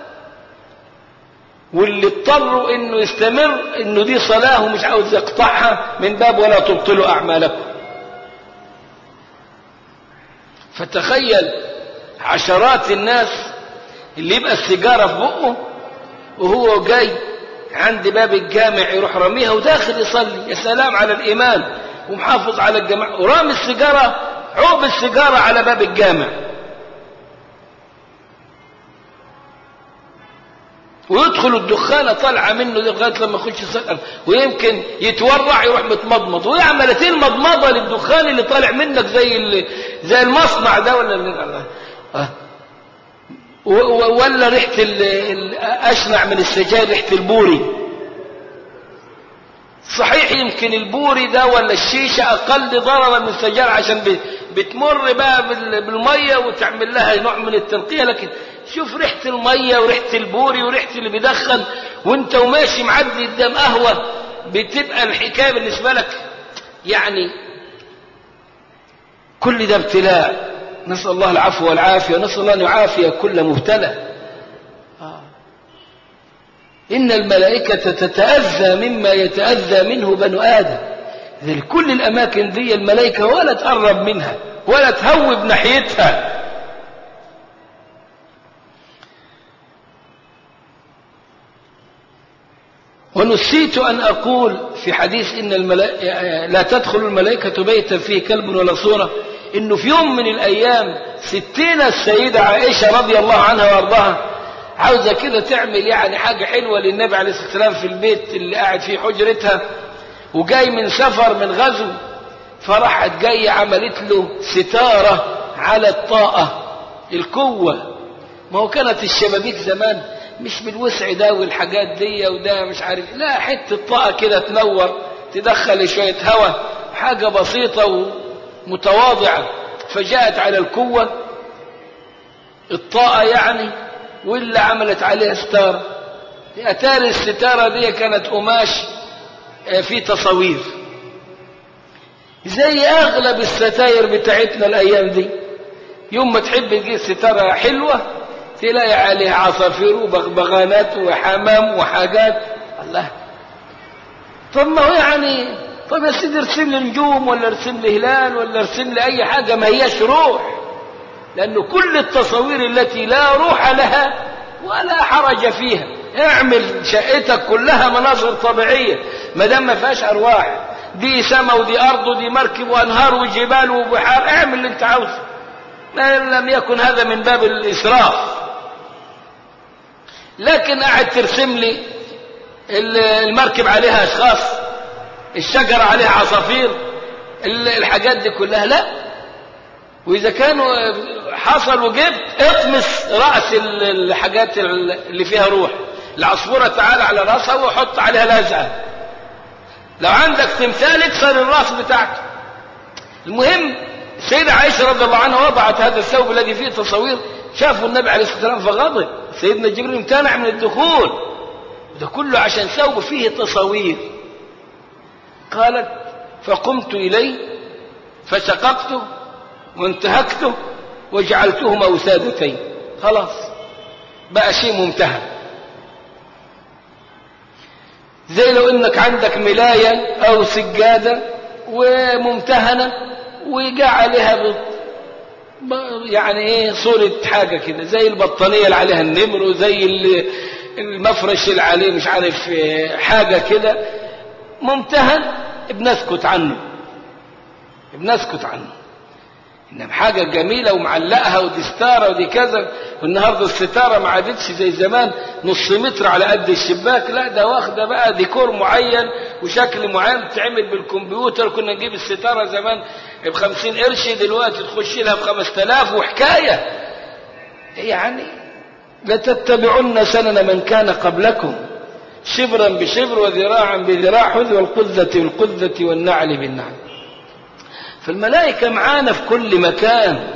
واللي اضطروا انه يستمر انه دي صلاة ومش عاوز يقطعها من باب ولا تبطلوا اعمالكم. فتخيل عشرات الناس اللي يبقى السيجارة في بقه وهو جاي عند باب الجامع يروح رميها وداخل يصلي، يا سلام على الإيمان ومحافظ على الجماعة، ورامي السيجارة عوب السيجارة على باب الجامع، ويدخل الدخانة طالعة منه لغاية لما يخش يسكر، ويمكن يتورع يروح متمضمض ويعمل المضمضة للدخان اللي طالع منك زي زي المصنع ده ولا آه. ولا ريحة أشنع من السجاير ريحة البوري. صحيح يمكن البوري ده ولا الشيشة أقل ضررا من السجاير عشان بتمر بقى بالمية وتعمل لها نوع من التنقية، لكن شوف ريحة المية وريحة البوري وريحة اللي بيدخن وانت وماشي معدي قدام قهوة، بتبقى الحكاية بالنسبة لك يعني كل ده ابتلاء. نسأل الله العفو والعافية، ونسأل الله أن يعافي كل مبتلى. آه. إن الملائكة تتأذى مما يتأذى منه بنو آدم. إذن كل الأماكن دي الملائكة ولا تقرب منها ولا تهوب ناحيتها. ونسيت أن أقول في حديث إن الملائكة لا تدخل الملائكة بيتا فيه كلب ولا صورة، إنه في يوم من الأيام ستنا السيدة عائشة رضي الله عنها وارضاها عاوزة كده تعمل يعني حاجة حلوة للنبي عليه الصلاة والسلام في البيت اللي قاعد فيه حجرتها، وجاي من سفر من غزو، فراحت جاية عملت له ستارة على الطاقة القوة. ما هو كانت الشبابيك زمان مش بالوسع ده والحاجات دي وده مش عارف، لا حتة طاقة كده تنور تدخل شوية هواء، حاجة بسيطة ومتواضعة، فجاءت على القوة الطاقة يعني، واللي عملت عليها ستارة. أتاري الستارة دي كانت قماش في تصوير زي أغلب الستاير بتاعتنا الأيام دي. يوم ما تحب تجيب ستارة حلوة تلاقي عليها عصافير وبغبغانات وحمام وحاجات. الله، طب ما هو يعني طب يا سيدي ارسم لي نجوم ولا ارسم لي هلال ولا ارسم لي أي حاجة ما هياش روح، لأنه كل التصوير التي لا روح لها ولا حرج فيها. اعمل شقتك كلها مناظر طبيعية ما دام ما فيهاش أرواح، دي سماء ودي أرض ودي مركب وأنهار وجبال وبحار، اعمل اللي انت عاوزه، ما لم يكن هذا من باب الإسراف. لكن قاعد ترسم لي المركب عليها أشخاص، الشجرة عليها عصافير، الحاجات دي كلها لا. وإذا كانوا حصل وجبت اطمس رأس الحاجات اللي فيها روح، العصفورة تعال على رأسها وحط عليها لزقة، لو عندك تمثال اكسر الرأس بتاعته. المهم السيدة عائشة رضي الله عنها وضعت هذا الثوب الذي فيه تصوير، شافوا النبي عليه الصلاة والسلام فغضب، سيدنا جبريل امتنع من الدخول، ده كله عشان ثوب فيه تصوير. قالت فقمت إليه فشققته وانتهكته وجعلتهما وسادتين، خلاص بقى شيء ممتهن. زي لو انك عندك ملاية او سجادة وممتهنة وجاء عليها ب... يعني ايه صورة حاجة كده زي البطانية اللي عليها النمر وزي المفرش اللي عليه مش عارف حاجة كده ممتهن، بنسكت عنه بنسكت عنه. إنما حاجة جميلة ومعلقها ودي ستارة ودي كذا. والنهاردة الستارة ما عادتش زي زمان نص متر على قد الشباك، لا ده واخدة بقى ديكور معين وشكل معين تعمل بالكمبيوتر. كنا نجيب الستارة زمان بخمسين قرش، دلوقتي تخش لها بخمس تلاف وحكاية. يعني لتتبعن سنن من كان قبلكم شبرا بشبر وذراعا بذراع، حذو القذة بالقذة والنعل بالنعل. فالملائكة معانا في كل مكان،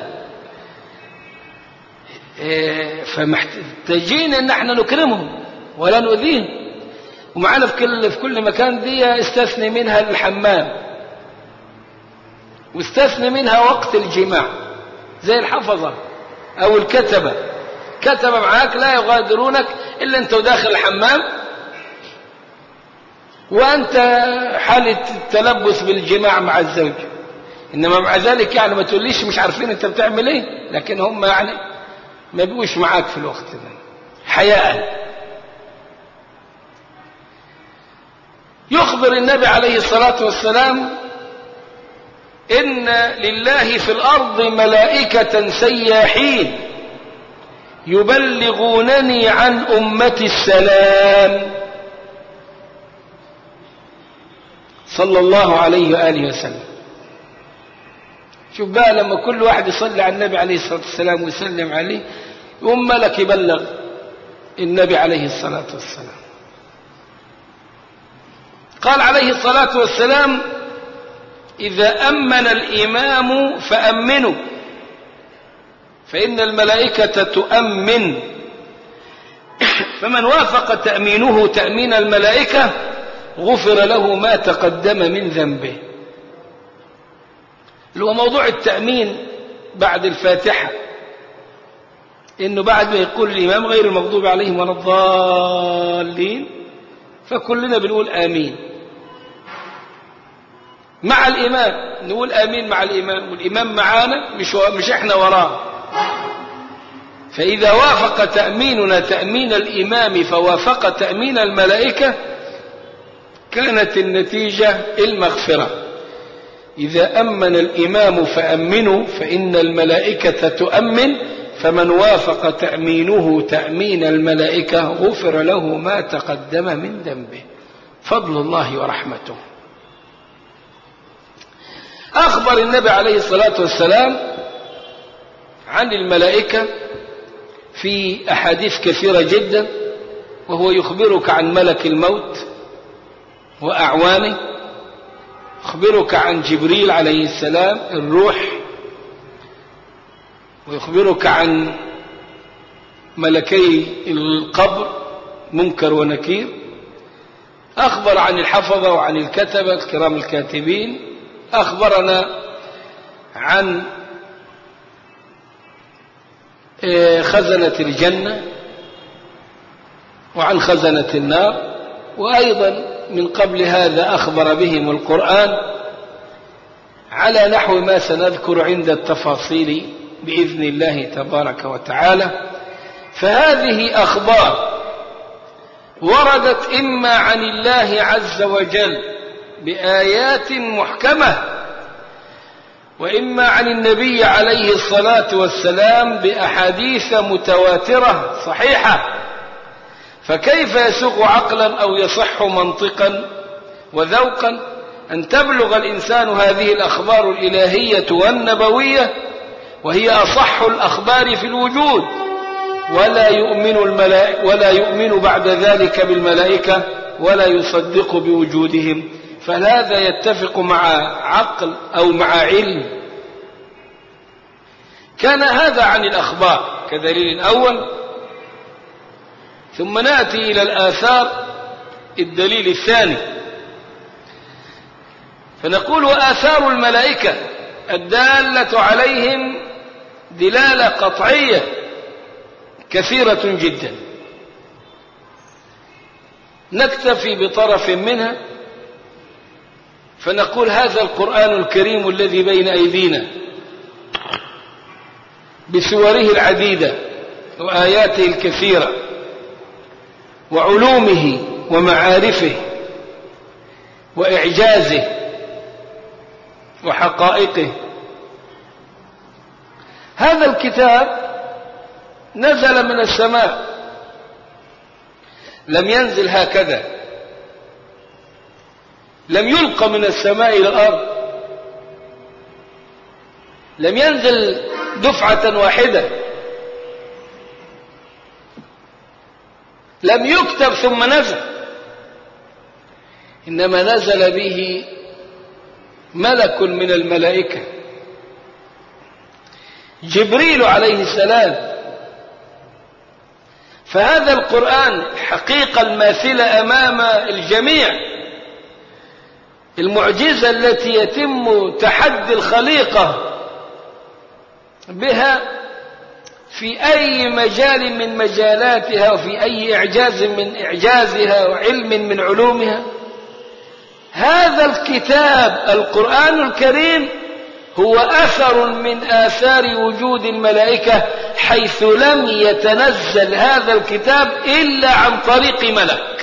فمحتاجين ان احنا نكرمهم ولا نؤذيهم. ومعانا في كل في كل مكان. دي استثني منها الحمام، واستثني منها وقت الجماع زي الحفظة او الكتبة. كتبة معاك لا يغادرونك الا انت وداخل الحمام وانت حالة التلبس بالجماع مع الزوج. انما مع ذلك يعني ما تقوليش مش عارفين انت بتعمل ايه، لكن هم يعني ما بيبقوش معاك في الوقت ده حياء. يخبر النبي عليه الصلاة والسلام إن لله في الأرض ملائكة سياحين يبلغونني عن أمتي السلام صلى الله عليه وآله وسلم. شوف بقى لما كل واحد يصلي على النبي عليه الصلاة والسلام ويسلم عليه يقوم ملك يبلغ النبي عليه الصلاة والسلام. قال عليه الصلاة والسلام: إذا أمن الإمام فأمنوا فإن الملائكة تؤمن، فمن وافق تأمينه تأمين الملائكة غفر له ما تقدم من ذنبه. اللي هو موضوع التأمين بعد الفاتحة، إنه بعد ما يقول الإمام غير المغضوب عليهم ولا الضالين فكلنا بنقول آمين مع الإمام، نقول آمين مع الإمام، والإمام معانا مش مش إحنا وراه. فإذا وافق تأميننا تأمين الإمام فوافق تأمين الملائكة كانت النتيجة المغفرة. إذا أمن الإمام فأمنوا فإن الملائكة تؤمن، فمن وافق تأمينه تأمين الملائكة غفر له ما تقدم من ذنبه. فضل الله ورحمته. أخبر النبي عليه الصلاة والسلام عن الملائكة في أحاديث كثيرة جدا، وهو يخبرك عن ملك الموت وأعوانه، يخبرك عن جبريل عليه السلام الروح، ويخبرك عن ملكي القبر منكر ونكير، أخبر عن الحفظة وعن الكتبة الكرام الكاتبين، أخبرنا عن خزنة الجنة وعن خزنة النار، وأيضا من قبل هذا أخبر بهم القرآن على نحو ما سنذكر عند التفاصيل بإذن الله تبارك وتعالى. فهذه أخبار وردت إما عن الله عز وجل بآيات محكمة، وإما عن النبي عليه الصلاة والسلام بأحاديث متواترة صحيحة. فكيف يسوغ عقلا أو يصح منطقا وذوقا أن تبلغ الإنسان هذه الأخبار الإلهية والنبوية وهي أصح الأخبار في الوجود، ولا يؤمن الملائكة ولا يؤمن بعد ذلك بالملائكة ولا يصدق بوجودهم؟ فهذا يتفق مع عقل أو مع علم. كان هذا عن الأخبار كدليل أول. ثم نأتي إلى الآثار الدليل الثاني، فنقول: وآثار الملائكة الدالة عليهم دلالة قطعية كثيرة جدا، نكتفي بطرف منها فنقول: هذا القرآن الكريم الذي بين أيدينا بسوره العديدة وآياته الكثيرة وعلومه ومعارفه وإعجازه وحقائقه هذا الكتاب نزل من السماء، لم ينزل هكذا، لم يلقى من السماء إلى الأرض، لم ينزل دفعة واحدة، لم يكتب ثم نزل، إنما نزل به ملك من الملائكة جبريل عليه السلام. فهذا القرآن حقيقة الماثلة أمام الجميع، المعجزة التي يتم تحدي الخليقة بها في أي مجال من مجالاتها وفي أي إعجاز من إعجازها وعلم من علومها. هذا الكتاب القرآن الكريم هو أثر من آثار وجود الملائكة، حيث لم يتنزل هذا الكتاب إلا عن طريق ملك.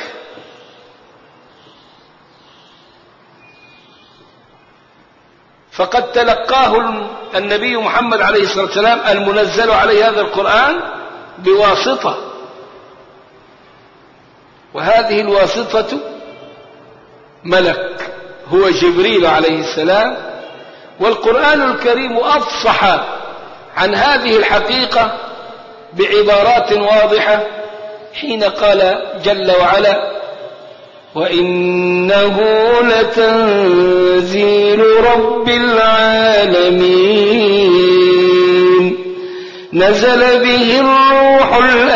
فقد تلقاه النبي محمد عليه الصلاة والسلام المنزل عليه هذا القرآن بواسطة، وهذه الواسطة ملك هو جبريل عليه السلام. والقرآن الكريم أفصح عن هذه الحقيقة بعبارات واضحة حين قال جل وعلا: وإنه لتنزيل رب العالمين نزل به الروح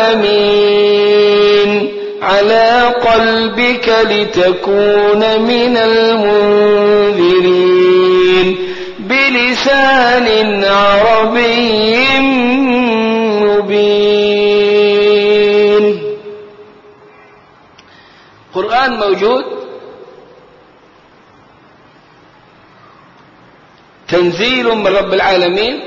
الأمين على قلبك لتكون من المنذرين بلسان عربي مبين. قرآن موجود، تنزيل من رب العالمين،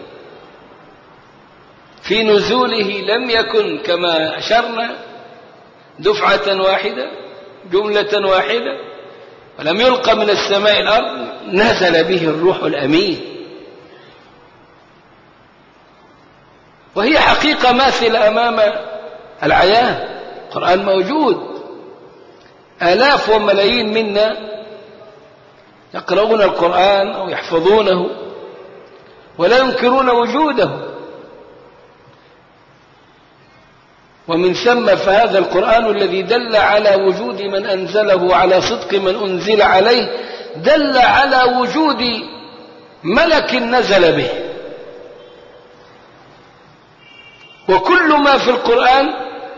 في نزوله لم يكن كما أشرنا دفعة واحدة جملة واحدة، ولم يلقى من السماء الأرض، نزل به الروح الأمين. وهي حقيقة ماثلة أمام العيان. القرآن موجود، آلاف وملايين منا يقرؤون القرآن أو يحفظونه ولا ينكرون وجوده. ومن ثم فهذا القرآن الذي دل على وجود من أنزله على صدق من أنزل عليه دل على وجود ملك نزل به. وكل ما في القرآن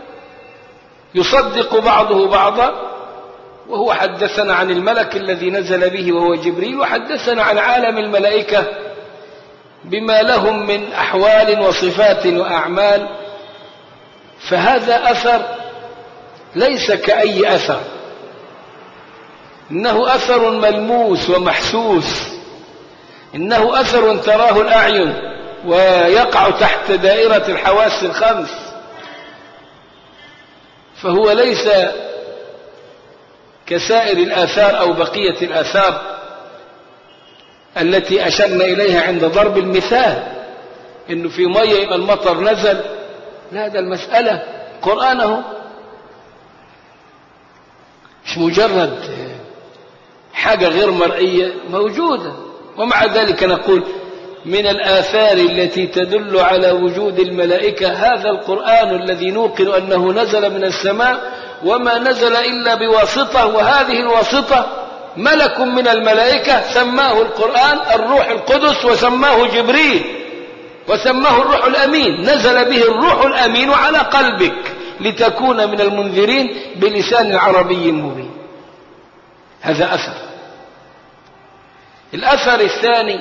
يصدق بعضه بعضا. وهو حدثنا عن الملك الذي نزل به وهو جبريل، وحدثنا عن عالم الملائكة بما لهم من أحوال وصفات وأعمال. فهذا أثر ليس كأي أثر، إنه أثر ملموس ومحسوس، إنه أثر تراه الأعين ويقع تحت دائرة الحواس الخمس. فهو ليس كسائر الآثار أو بقية الآثار التي أشرنا إليها عند ضرب المثال، إنه في مية يبقى المطر نزل. لا، ده المسألة قرآنه مش مجرد حاجة غير مرئية، موجودة. ومع ذلك نقول من الآثار التي تدل على وجود الملائكة هذا القرآن الذي نوقن أنه نزل من السماء، وما نزل إلا بواسطة، وهذه الواسطة ملك من الملائكة سماه القرآن الروح القدس، وسماه جبريل، وسماه الروح الأمين. نزل به الروح الأمين على قلبك لتكون من المنذرين بلسان عربي مبين. هذا أثر. الأثر الثاني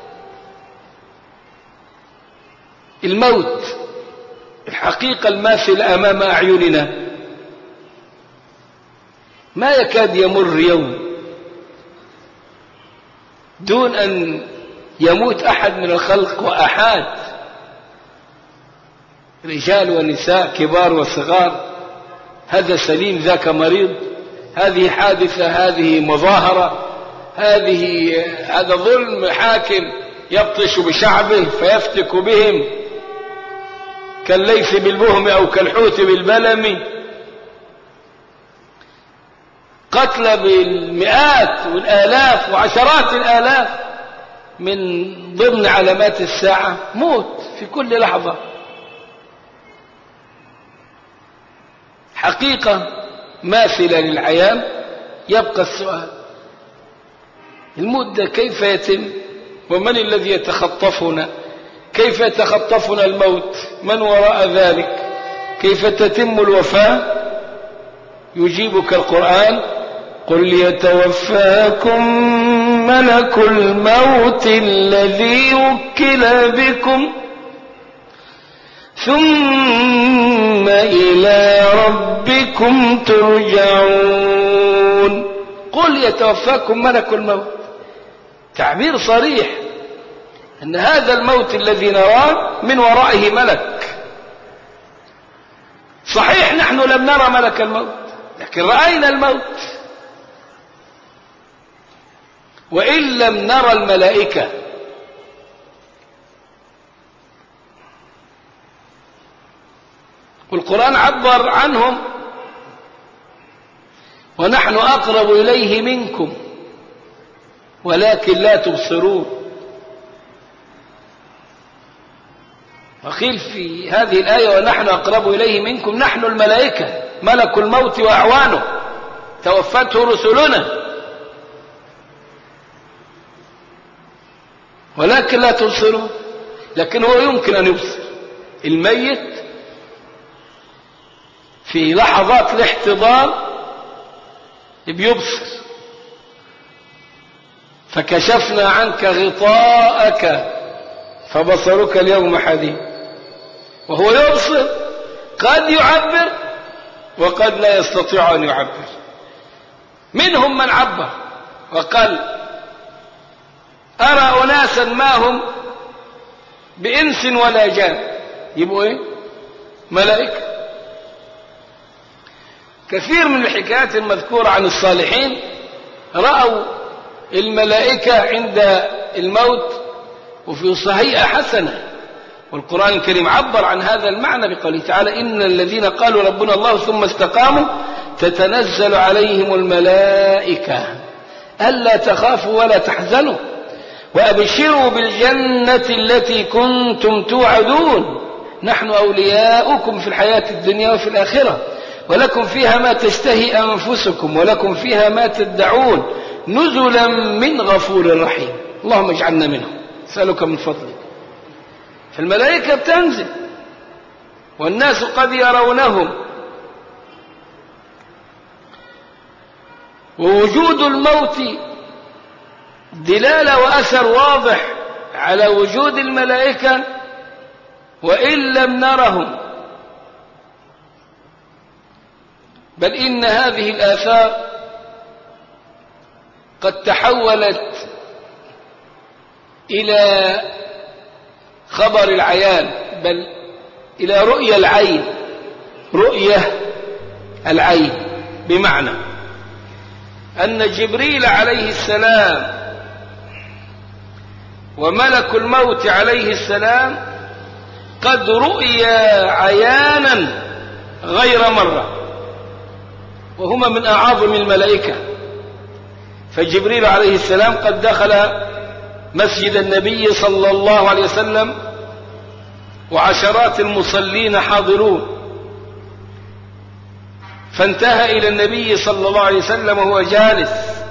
الموت، الحقيقة الماثلة أمام أعيننا. ما يكاد يمر يوم دون أن يموت أحد من الخلق، وأحاد رجال ونساء كبار وصغار، هذا سليم ذاك مريض، هذه حادثة، هذه مظاهرة، هذه هذا ظلم حاكم، يبطش بشعبه فيفتك بهم كالليث بالبهم أو كالحوت بالبلم، قتل بالمئات والآلاف وعشرات الآلاف. من ضمن علامات الساعة موت في كل لحظة، حقيقة ماثلة للعيان. يبقى السؤال، الموت ده كيف يتم؟ ومن الذي يتخطفنا؟ كيف يتخطفنا الموت؟ من وراء ذلك؟ كيف تتم الوفاة؟ يجيبك القرآن: قل يتوفاكم ملك الموت الذي وكل بكم ثم إلى ربكم ترجعون. قل يتوفاكم ملك الموت، تعبير صريح أن هذا الموت الذي نراه من ورائه ملك. صحيح نحن لم نرى ملك الموت، لكن رأينا الموت. وإن لم نرى الملائكة والقرآن عبر عنهم: ونحن أقرب إليه منكم ولكن لا تبصرون. وقيل في هذه الآية: ونحن أقرب إليه منكم، نحن الملائكة ملك الموت وأعوانه توفته رسلنا ولكن لا تبصرون. لكن هو يمكن أن يبصر. الميت في لحظات الاحتضار بيبصر. فكشفنا عنك غطاءك فبصرك اليوم حديد. وهو يبصر، قد يعبر وقد لا يستطيع أن يعبر. منهم من عبر وقال: أرى أناسا ما هم بإنس ولا جان. يبقوا إيه؟ ملائكة. كثير من الحكايات المذكورة عن الصالحين رأوا الملائكة عند الموت، وفي صحيحة حسنة. والقرآن الكريم عبر عن هذا المعنى بقوله تعالى: إن الذين قالوا ربنا الله ثم استقاموا تتنزل عليهم الملائكة ألا تخافوا ولا تحزنوا وأبشروا بالجنة التي كنتم توعدون نحن أولياؤكم في الحياة الدنيا وفي الآخرة ولكم فيها ما تشتهي أنفسكم ولكم فيها ما تدعون نزلا من غفور رحيم. اللهم اجعلنا منهم، أسألك من فضلك. فالملائكة بتنزل والناس قد يرونهم. ووجود الموت دلالة وأثر واضح على وجود الملائكة وإن لم نرهم، بل إن هذه الآثار قد تحولت إلى خبر العيان، بل إلى رؤية العين. رؤية العين بمعنى أن جبريل عليه السلام وملك الموت عليه السلام قد رؤيا عيانا غير مرة، وهما من أعظم الملائكة. فجبريل عليه السلام قد دخل مسجد النبي صلى الله عليه وسلم وعشرات المصلين حاضرون، فانتهى إلى النبي صلى الله عليه وسلم وهو جالس،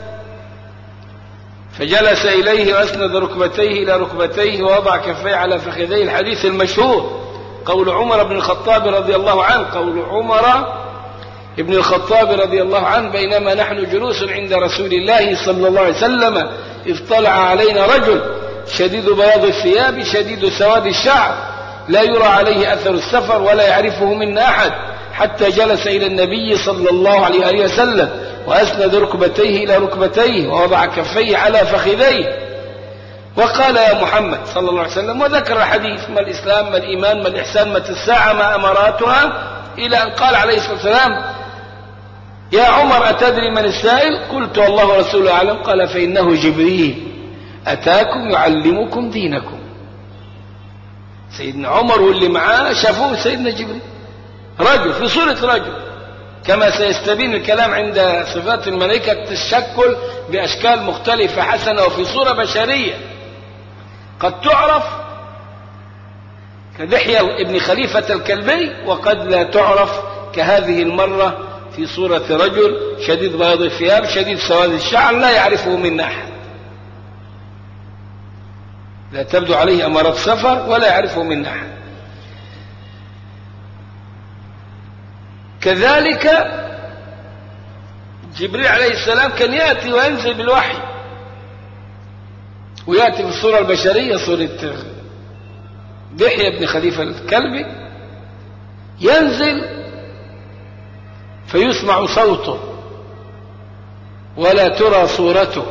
فجلس إليه وأسند ركبتيه إلى ركبتيه ووضع كفيه على فخذيه. الحديث المشهور قول عمر بن الخطاب رضي الله عنه، قول عمر ابن الخطاب رضي الله عنه: بينما نحن جلوس عند رسول الله صلى الله عليه وسلم إذ طلع علينا رجل شديد بياض الثياب شديد سواد الشعر لا يرى عليه أثر السفر ولا يعرفه منا أحد، حتى جلس إلى النبي صلى الله عليه وسلم وأسند ركبتيه إلى ركبتيه ووضع كفيه على فخذيه وقال: يا محمد صلى الله عليه وسلم، وذكر الحديث: ما الإسلام ما الإيمان ما الإحسان متى الساعة ما أمراتها، إلى أن قال عليه الصلاة والسلام: يا عمر أتدري من السائل؟ قلت: الله ورسوله أعلم. قال: فإنه جبريل أتاكم يعلمكم دينكم. سيدنا عمر واللي معاه شافوه سيدنا جبريل، رجل في صورة رجل، كما سيستبين الكلام عند صفات الملائكة التشكل بأشكال مختلفة حسنة وفي صورة بشرية قد تعرف كدحية ابن خليفة الكلبي، وقد لا تعرف كهذه المرة في صورة رجل شديد بياض الثياب شديد سواد الشعر لا يعرفه منا أحد، لا تبدو عليه أمارات سفر ولا يعرفه منا أحد. كذلك جبريل عليه السلام كان يأتي وينزل بالوحي، ويأتي في الصورة البشرية صورة دحية بن خليفة الكلبي، ينزل فيسمع صوته ولا ترى صورته،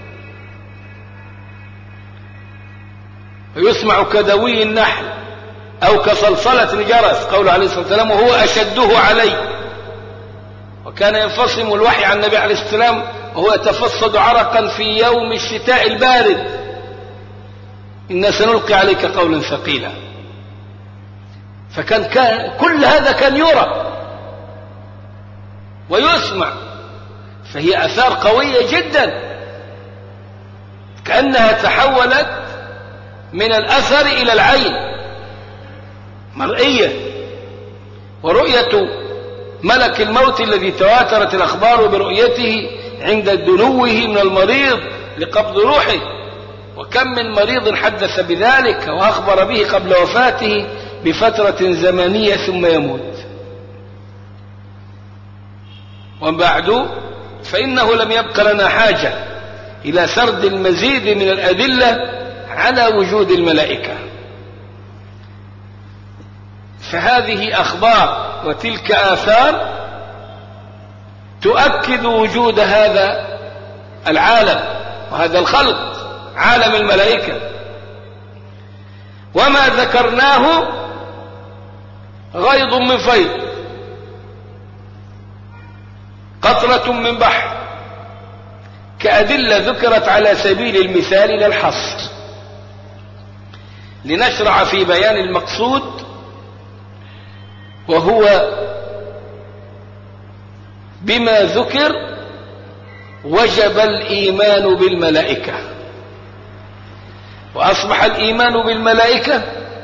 فيسمع كدوي النحل أو كصلصلة الجرس، قوله عليه الصلاة والسلام وهو أشده علي. وكان ينفصم الوحي عن النبي عليه السلام وهو يتفصد عرقا في يوم الشتاء البارد، إنا سنلقي عليك قولا ثقيلا. فكان كان كل هذا كان يرى ويسمع، فهي آثار قوية جدا، كأنها تحولت من الأثر إلى العين مرئية. ورؤية ملك الموت الذي تواترت الأخبار برؤيته عند دنوه من المريض لقبض روحه، وكم من مريض حدث بذلك وأخبر به قبل وفاته بفترة زمنية ثم يموت. وبعد فإنه لم يبق لنا حاجة إلى سرد المزيد من الأدلة على وجود الملائكة، فهذه أخبار وتلك آثار تؤكد وجود هذا العالم وهذا الخلق، عالم الملائكة. وما ذكرناه غيض من فيض، قطرة من بحر، كأدلة ذكرت على سبيل المثال لا الحصر، لنشرع في بيان المقصود، وهو بما ذكر وجب الإيمان بالملائكة. وأصبح الإيمان بالملائكة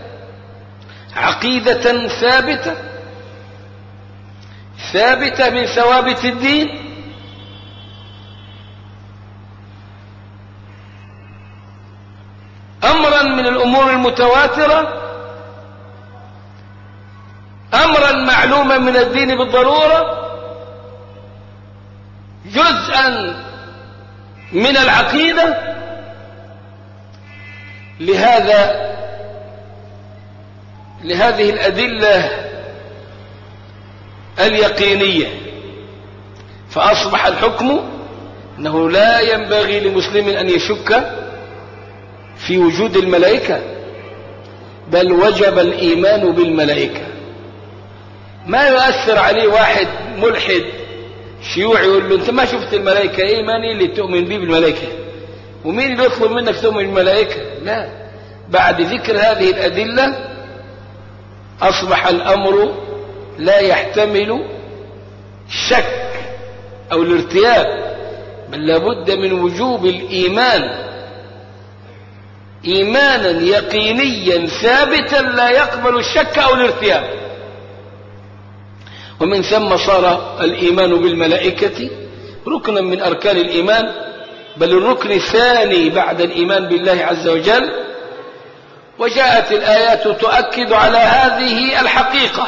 عقيدة ثابتة ثابتة من ثوابت الدين، أمرا من الأمور المتواترة، أمرا معلوما من الدين بالضرورة، جزءا من العقيدة. لهذا لهذه الأدلة اليقينية، فأصبح الحكم أنه لا ينبغي لمسلم أن يشك في وجود الملائكة، بل وجب الإيمان بالملائكة. ما يؤثر عليه واحد ملحد شيوعي يقول له أنت ما شفت الملائكة، إيه ماني اللي تؤمن به بالملائكة، ومين اللي يطلب منك تؤمن بالملائكة؟ لا، بعد ذكر هذه الأدلة أصبح الأمر لا يحتمل الشك أو الارتياب، بل لابد من وجوب الإيمان إيمانا يقينيا ثابتا لا يقبل الشك أو الارتياب. ومن ثم صار الإيمان بالملائكة ركنا من أركان الإيمان، بل الركن الثاني بعد الإيمان بالله عز وجل. وجاءت الآيات تؤكد على هذه الحقيقة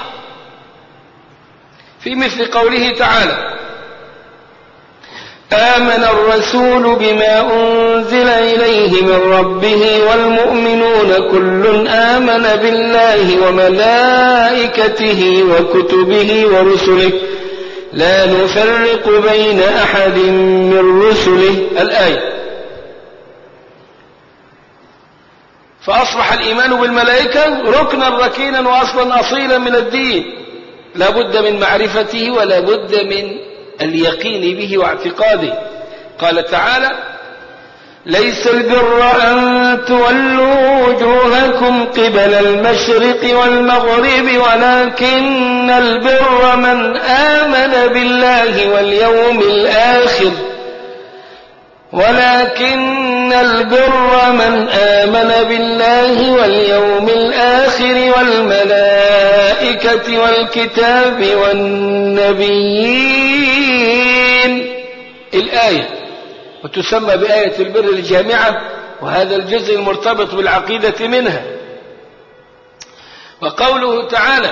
في مثل قوله تعالى: آمن الرسول بما أنزل إليه من ربه والمؤمنون كل آمن بالله وملائكته وكتبه ورسله لا نفرق بين أحد من رسله. الآية. فأصبح الإيمان بالملائكة ركنا ركينا وأصلا أصيلا من الدين، لا بد من معرفته ولا بد من اليقين به واعتقاده. قال تعالى: ليس البر أن تولوا وجوهكم قبل المشرق والمغرب ولكن البر من آمن بالله واليوم الآخر ولكن البر من آمن بالله واليوم الآخر والملائكة والكتاب والنبيين. الآية وتسمى بآية البر الجامعة، وهذا الجزء المرتبط بالعقيدة منها. وقوله تعالى: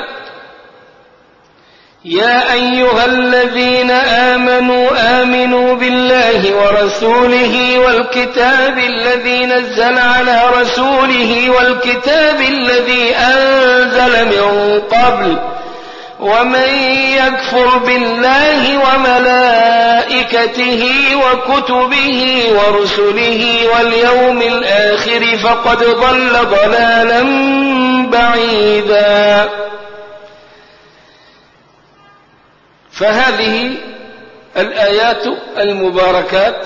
يا أيها الذين آمنوا آمنوا بالله ورسوله والكتاب الذي نزل على رسوله والكتاب الذي أنزل من قبل ومن يكفر بالله وملائكته وكتبه ورسله واليوم الآخر فقد ضل ضلالا بعيدا. فهذه الآيات المباركات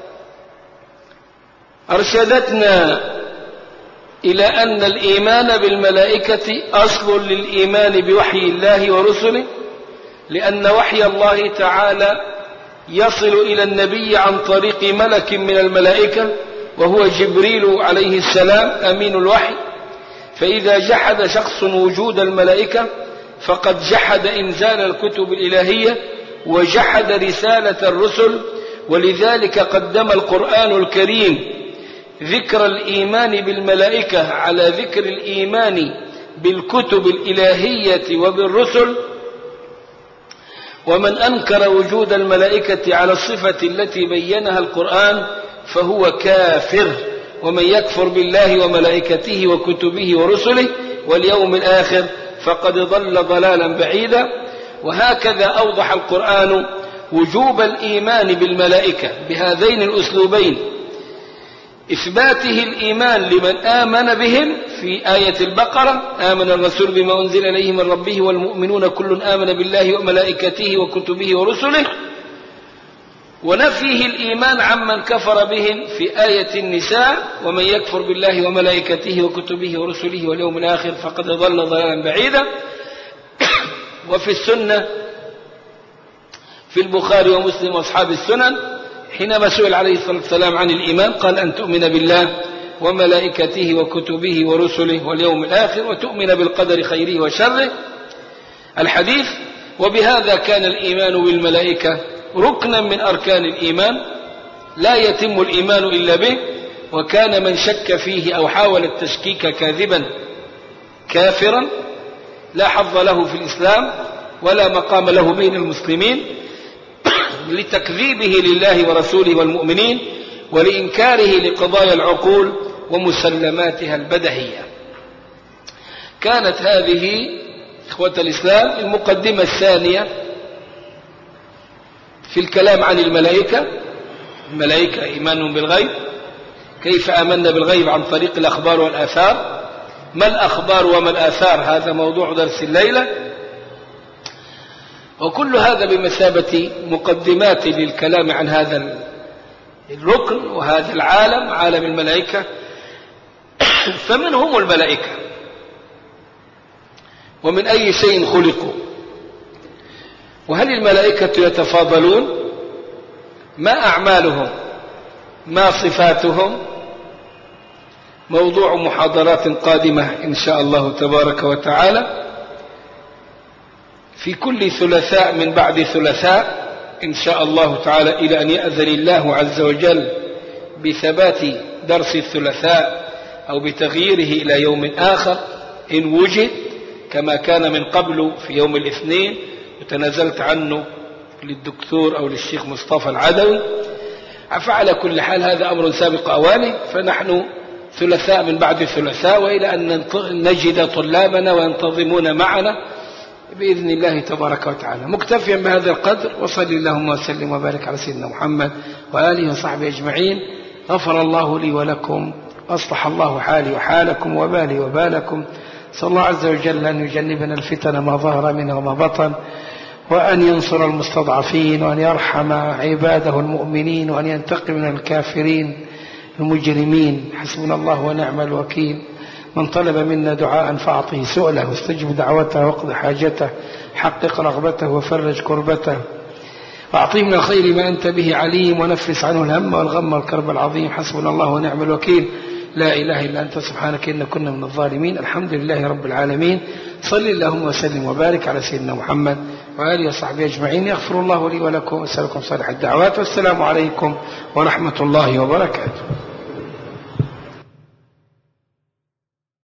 أرشدتنا إلى أن الإيمان بالملائكة أصل للإيمان بوحي الله ورسله، لأن وحي الله تعالى يصل إلى النبي عن طريق ملك من الملائكة وهو جبريل عليه السلام أمين الوحي. فإذا جحد شخص وجود الملائكة فقد جحد إنزال الكتب الإلهية وجحد رسالة الرسل. ولذلك قدم القرآن الكريم ذكر الإيمان بالملائكة على ذكر الإيمان بالكتب الإلهية وبالرسل. ومن أنكر وجود الملائكة على الصفة التي بينها القرآن فهو كافر. ومن يكفر بالله وملائكته وكتبه ورسله واليوم الآخر فقد ضل ضلالا بعيدا. وهكذا أوضح القرآن وجوب الإيمان بالملائكة بهذين الأسلوبين: إثباته الإيمان لمن آمن بهم في آية البقرة: آمن الرسول بما أنزل إليه من ربه والمؤمنون كل آمن بالله وملائكته وكتبه ورسله. ونفيه الإيمان عمن كفر بهم في آية النساء: ومن يكفر بالله وملائكته وكتبه ورسله واليوم الآخر فقد ضل ضلالا بعيدا. وفي السنة في البخاري ومسلم وأصحاب السنن حينما سئل عليه الصلاة والسلام عن الإيمان قال: أن تؤمن بالله وملائكته وكتبه ورسله واليوم الآخر وتؤمن بالقدر خيره وشره. الحديث. وبهذا كان الإيمان بالملائكة ركنا من أركان الإيمان لا يتم الإيمان إلا به. وكان من شك فيه أو حاول التشكيك كاذبا كافرا لا حظ له في الإسلام ولا مقام له بين المسلمين، لتكذيبه لله ورسوله والمؤمنين ولإنكاره لقضايا العقول ومسلماتها البدهية. كانت هذه إخوة الإسلام المقدمة الثانية في الكلام عن الملائكة. الملائكة إيمانهم بالغيب، كيف آمنا بالغيب عن طريق الأخبار والآثار. ما الأخبار وما الآثار؟ هذا موضوع درس الليلة. وكل هذا بمثابة مقدمات للكلام عن هذا الركن وهذا العالم، عالم الملائكة. فمن هم الملائكة؟ ومن أي شيء خلقوا؟ وهل الملائكة يتفاضلون؟ ما أعمالهم؟ ما صفاتهم؟ موضوع محاضرات قادمة إن شاء الله تبارك وتعالى في كل ثلاثاء من بعد ثلاثاء إن شاء الله تعالى، إلى أن يأذن الله عز وجل بثبات درس الثلاثاء أو بتغييره إلى يوم آخر إن وجد، كما كان من قبل في يوم الاثنين وتنازلت عنه للدكتور أو للشيخ مصطفى العدوي. فعلى كل حال هذا أمر سابق أوانه، فنحن ثلاثاء من بعد ثلاثاء، وإلى أن نجد طلابنا وينتظمون معنا بإذن الله تبارك وتعالى. مكتفيا بهذا القدر، وصل اللهم وسلم وبارك على سيدنا محمد وآله وصحبه أجمعين. غفر الله لي ولكم، أصلح الله حالي وحالكم وبالي وبالكم. صلى الله عز وجل أن يجنبنا الفتن ما ظهر منها وما بطن، وأن ينصر المستضعفين، وأن يرحم عباده المؤمنين، وأن ينتقم من الكافرين المجرمين، حسبنا الله ونعم الوكيل. من طلب منا دعاء فأعطه سؤله واستجب دعوته واقض حاجته، حقق رغبته وفرج كربته، وأعطيه من الخير ما أنت به عليم، ونفس عنه الهم والغم والكرب العظيم. حسبنا الله ونعم الوكيل. لا إله إلا أنت سبحانك إنا كنا من الظالمين. الحمد لله رب العالمين. صل اللهم وسلم وبارك على سيدنا محمد وآله وصحبه أجمعين. يغفر الله لي ولكم وأسألكم صالح الدعوات، والسلام عليكم ورحمة الله وبركاته.